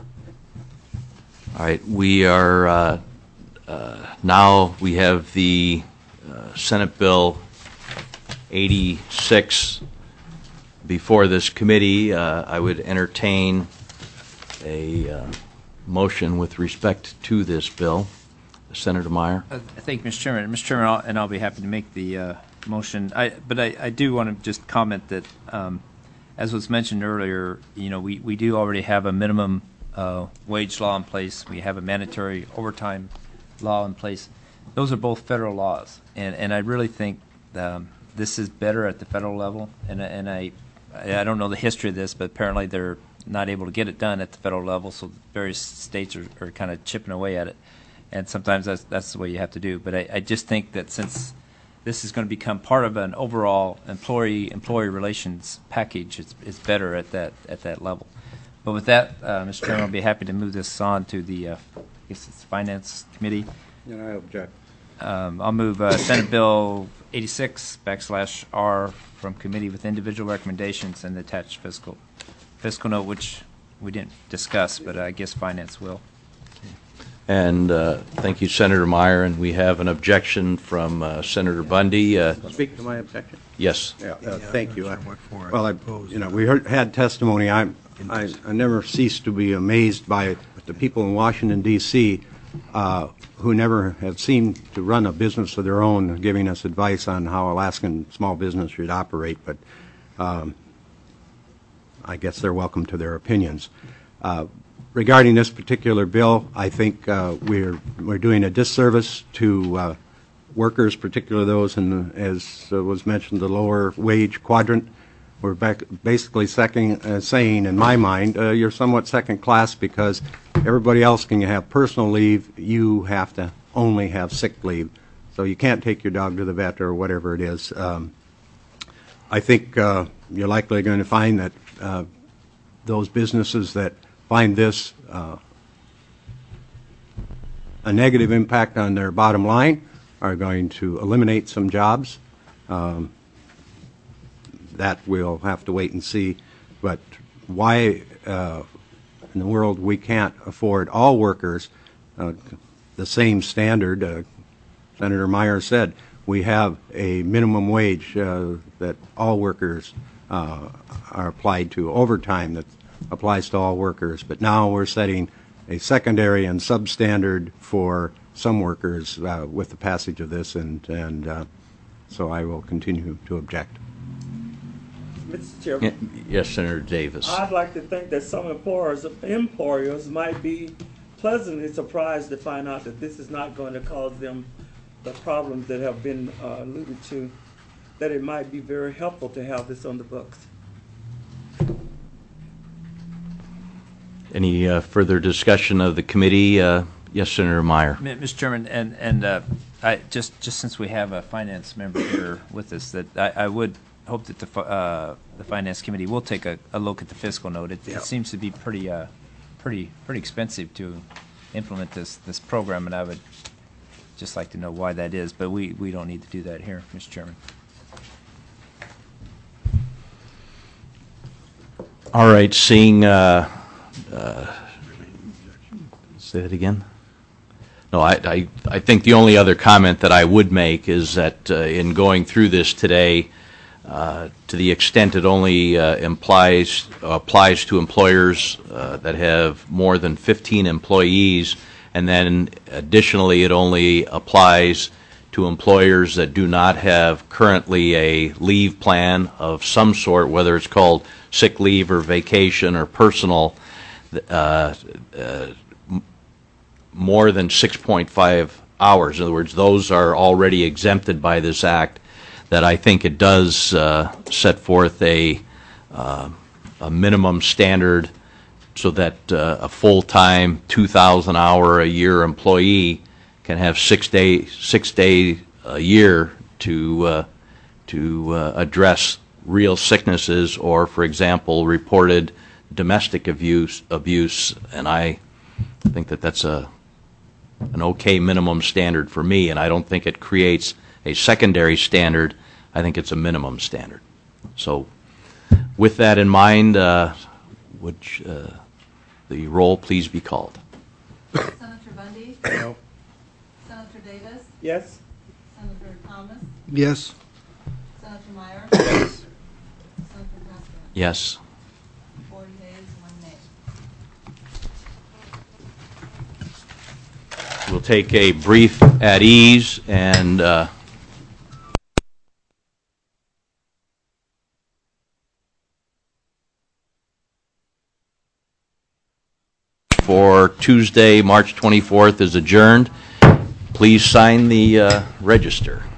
Speaker 1: All right, we are, uh, uh, now we have the uh, Senate Bill eighty-six before this committee. uh, I would entertain a uh, motion with respect to this bill. Senator Meyer.
Speaker 3: Uh, Thank you, Mister Chairman. Mister Chairman, I'll, and I'll be happy to make the uh, motion. I, but I, I do want to just comment that, um, as was mentioned earlier, you know, we, we do already have a minimum uh, wage law in place. We have a mandatory overtime law in place. Those are both federal laws, and, and I really think um, this is better at the federal level. And, and I, I don't know the history of this, but apparently they're not able to get it done at the federal level, so various states are, are kind of chipping away at it. And sometimes that's, that's the way you have to do. But I, I just think that since this is going to become part of an overall employee-employee relations package, it's, it's better at that at that level. But with that, uh, Mister Chairman, I'll be happy to move this on to the uh, I guess it's Finance Committee.
Speaker 5: And I object.
Speaker 3: Um, I'll move uh, Senate Bill eighty-six backslash R from committee with individual recommendations and the attached fiscal fiscal note, which we didn't discuss, but I guess Finance will.
Speaker 1: And uh, thank you, Senator Meyer. And we have an objection from uh, Senator Bundy. Uh,
Speaker 5: Speak to my objection.
Speaker 1: yes.
Speaker 5: Yeah, uh,
Speaker 6: Yeah,
Speaker 5: thank
Speaker 6: I'm
Speaker 5: you.
Speaker 6: not
Speaker 5: I-
Speaker 6: sure what for. I
Speaker 5: Well, I,
Speaker 6: suppose.
Speaker 5: you know, we heard, had testimony. I, I, I never cease to be amazed by the people in Washington, D C, uh, who never have seemed to run a business of their own, giving us advice on how Alaskan small business should operate. But um, I guess they're welcome to their opinions. Uh, regarding this particular bill, I think uh, we're we're doing a disservice to uh, workers, particularly those in, as uh, was mentioned, the lower wage quadrant. We're back basically second, uh, saying, in my mind, uh, you're somewhat second class because everybody else can have personal leave. You have to only have sick leave. So you can't take your dog to the vet or whatever it is. Um, I think uh, you're likely going to find that uh, those businesses that find this uh, a negative impact on their bottom line are going to eliminate some jobs. Um, that we'll have to wait and see. But why uh, in the world we can't afford all workers uh, the same standard? Uh, Senator Meyer said we have a minimum wage uh, that all workers uh, are applied to, overtime that applies to all workers. But now we're setting a secondary and substandard for some workers uh, with the passage of this, and, and uh, so I will continue to object.
Speaker 4: Mister Chairman.
Speaker 1: Yes, Senator Davis.
Speaker 4: I'd like to think that some employers, employers might be pleasantly surprised to find out that this is not going to cause them the problems that have been uh, alluded to, that it might be very helpful to have this on the books.
Speaker 1: Any uh, further discussion of the committee? Uh, yes, Senator Meyer.
Speaker 3: Mister Chairman, and and uh, I just just since we have a finance member here with us, that I, I would hope that the uh, the finance committee will take a, a look at the fiscal note. It,
Speaker 5: Yep.
Speaker 3: it seems to be pretty uh, pretty pretty expensive to implement this this program, and I would just like to know why that is. But we we don't need to do that here, Mister Chairman.
Speaker 1: All right, seeing. Uh, uh, say that again. No, I, I I think the only other comment that I would make is that uh, in going through this today, uh, to the extent it only uh, implies applies to employers uh, that have more than fifteen employees, and then additionally it only applies to employers that do not have currently a leave plan of some sort, whether it's called sick leave or vacation or personal, uh, uh, more than six point five hours. In other words, those are already exempted by this act, that I think it does uh, set forth a, uh, a minimum standard so that uh, a full-time two thousand hour a year employee can have six day six day a year to uh, to uh, address real sicknesses or, for example, reported domestic abuse abuse, and I think that that's a an okay minimum standard for me, and I don't think it creates a secondary standard. I think it's a minimum standard. So with that in mind, uh, would uh, the roll please be called?
Speaker 11: Senator Bundy?
Speaker 4: No.
Speaker 11: Senator Davis?
Speaker 4: Yes?
Speaker 11: Senator Thomas?
Speaker 6: Yes.
Speaker 11: Senator Meyer? Yes. Senator Pascal?
Speaker 1: Yes.
Speaker 11: Four yeas, one nay.
Speaker 1: We'll take a brief at ease and uh, for Tuesday, March twenty-fourth is adjourned. Please sign the uh, register.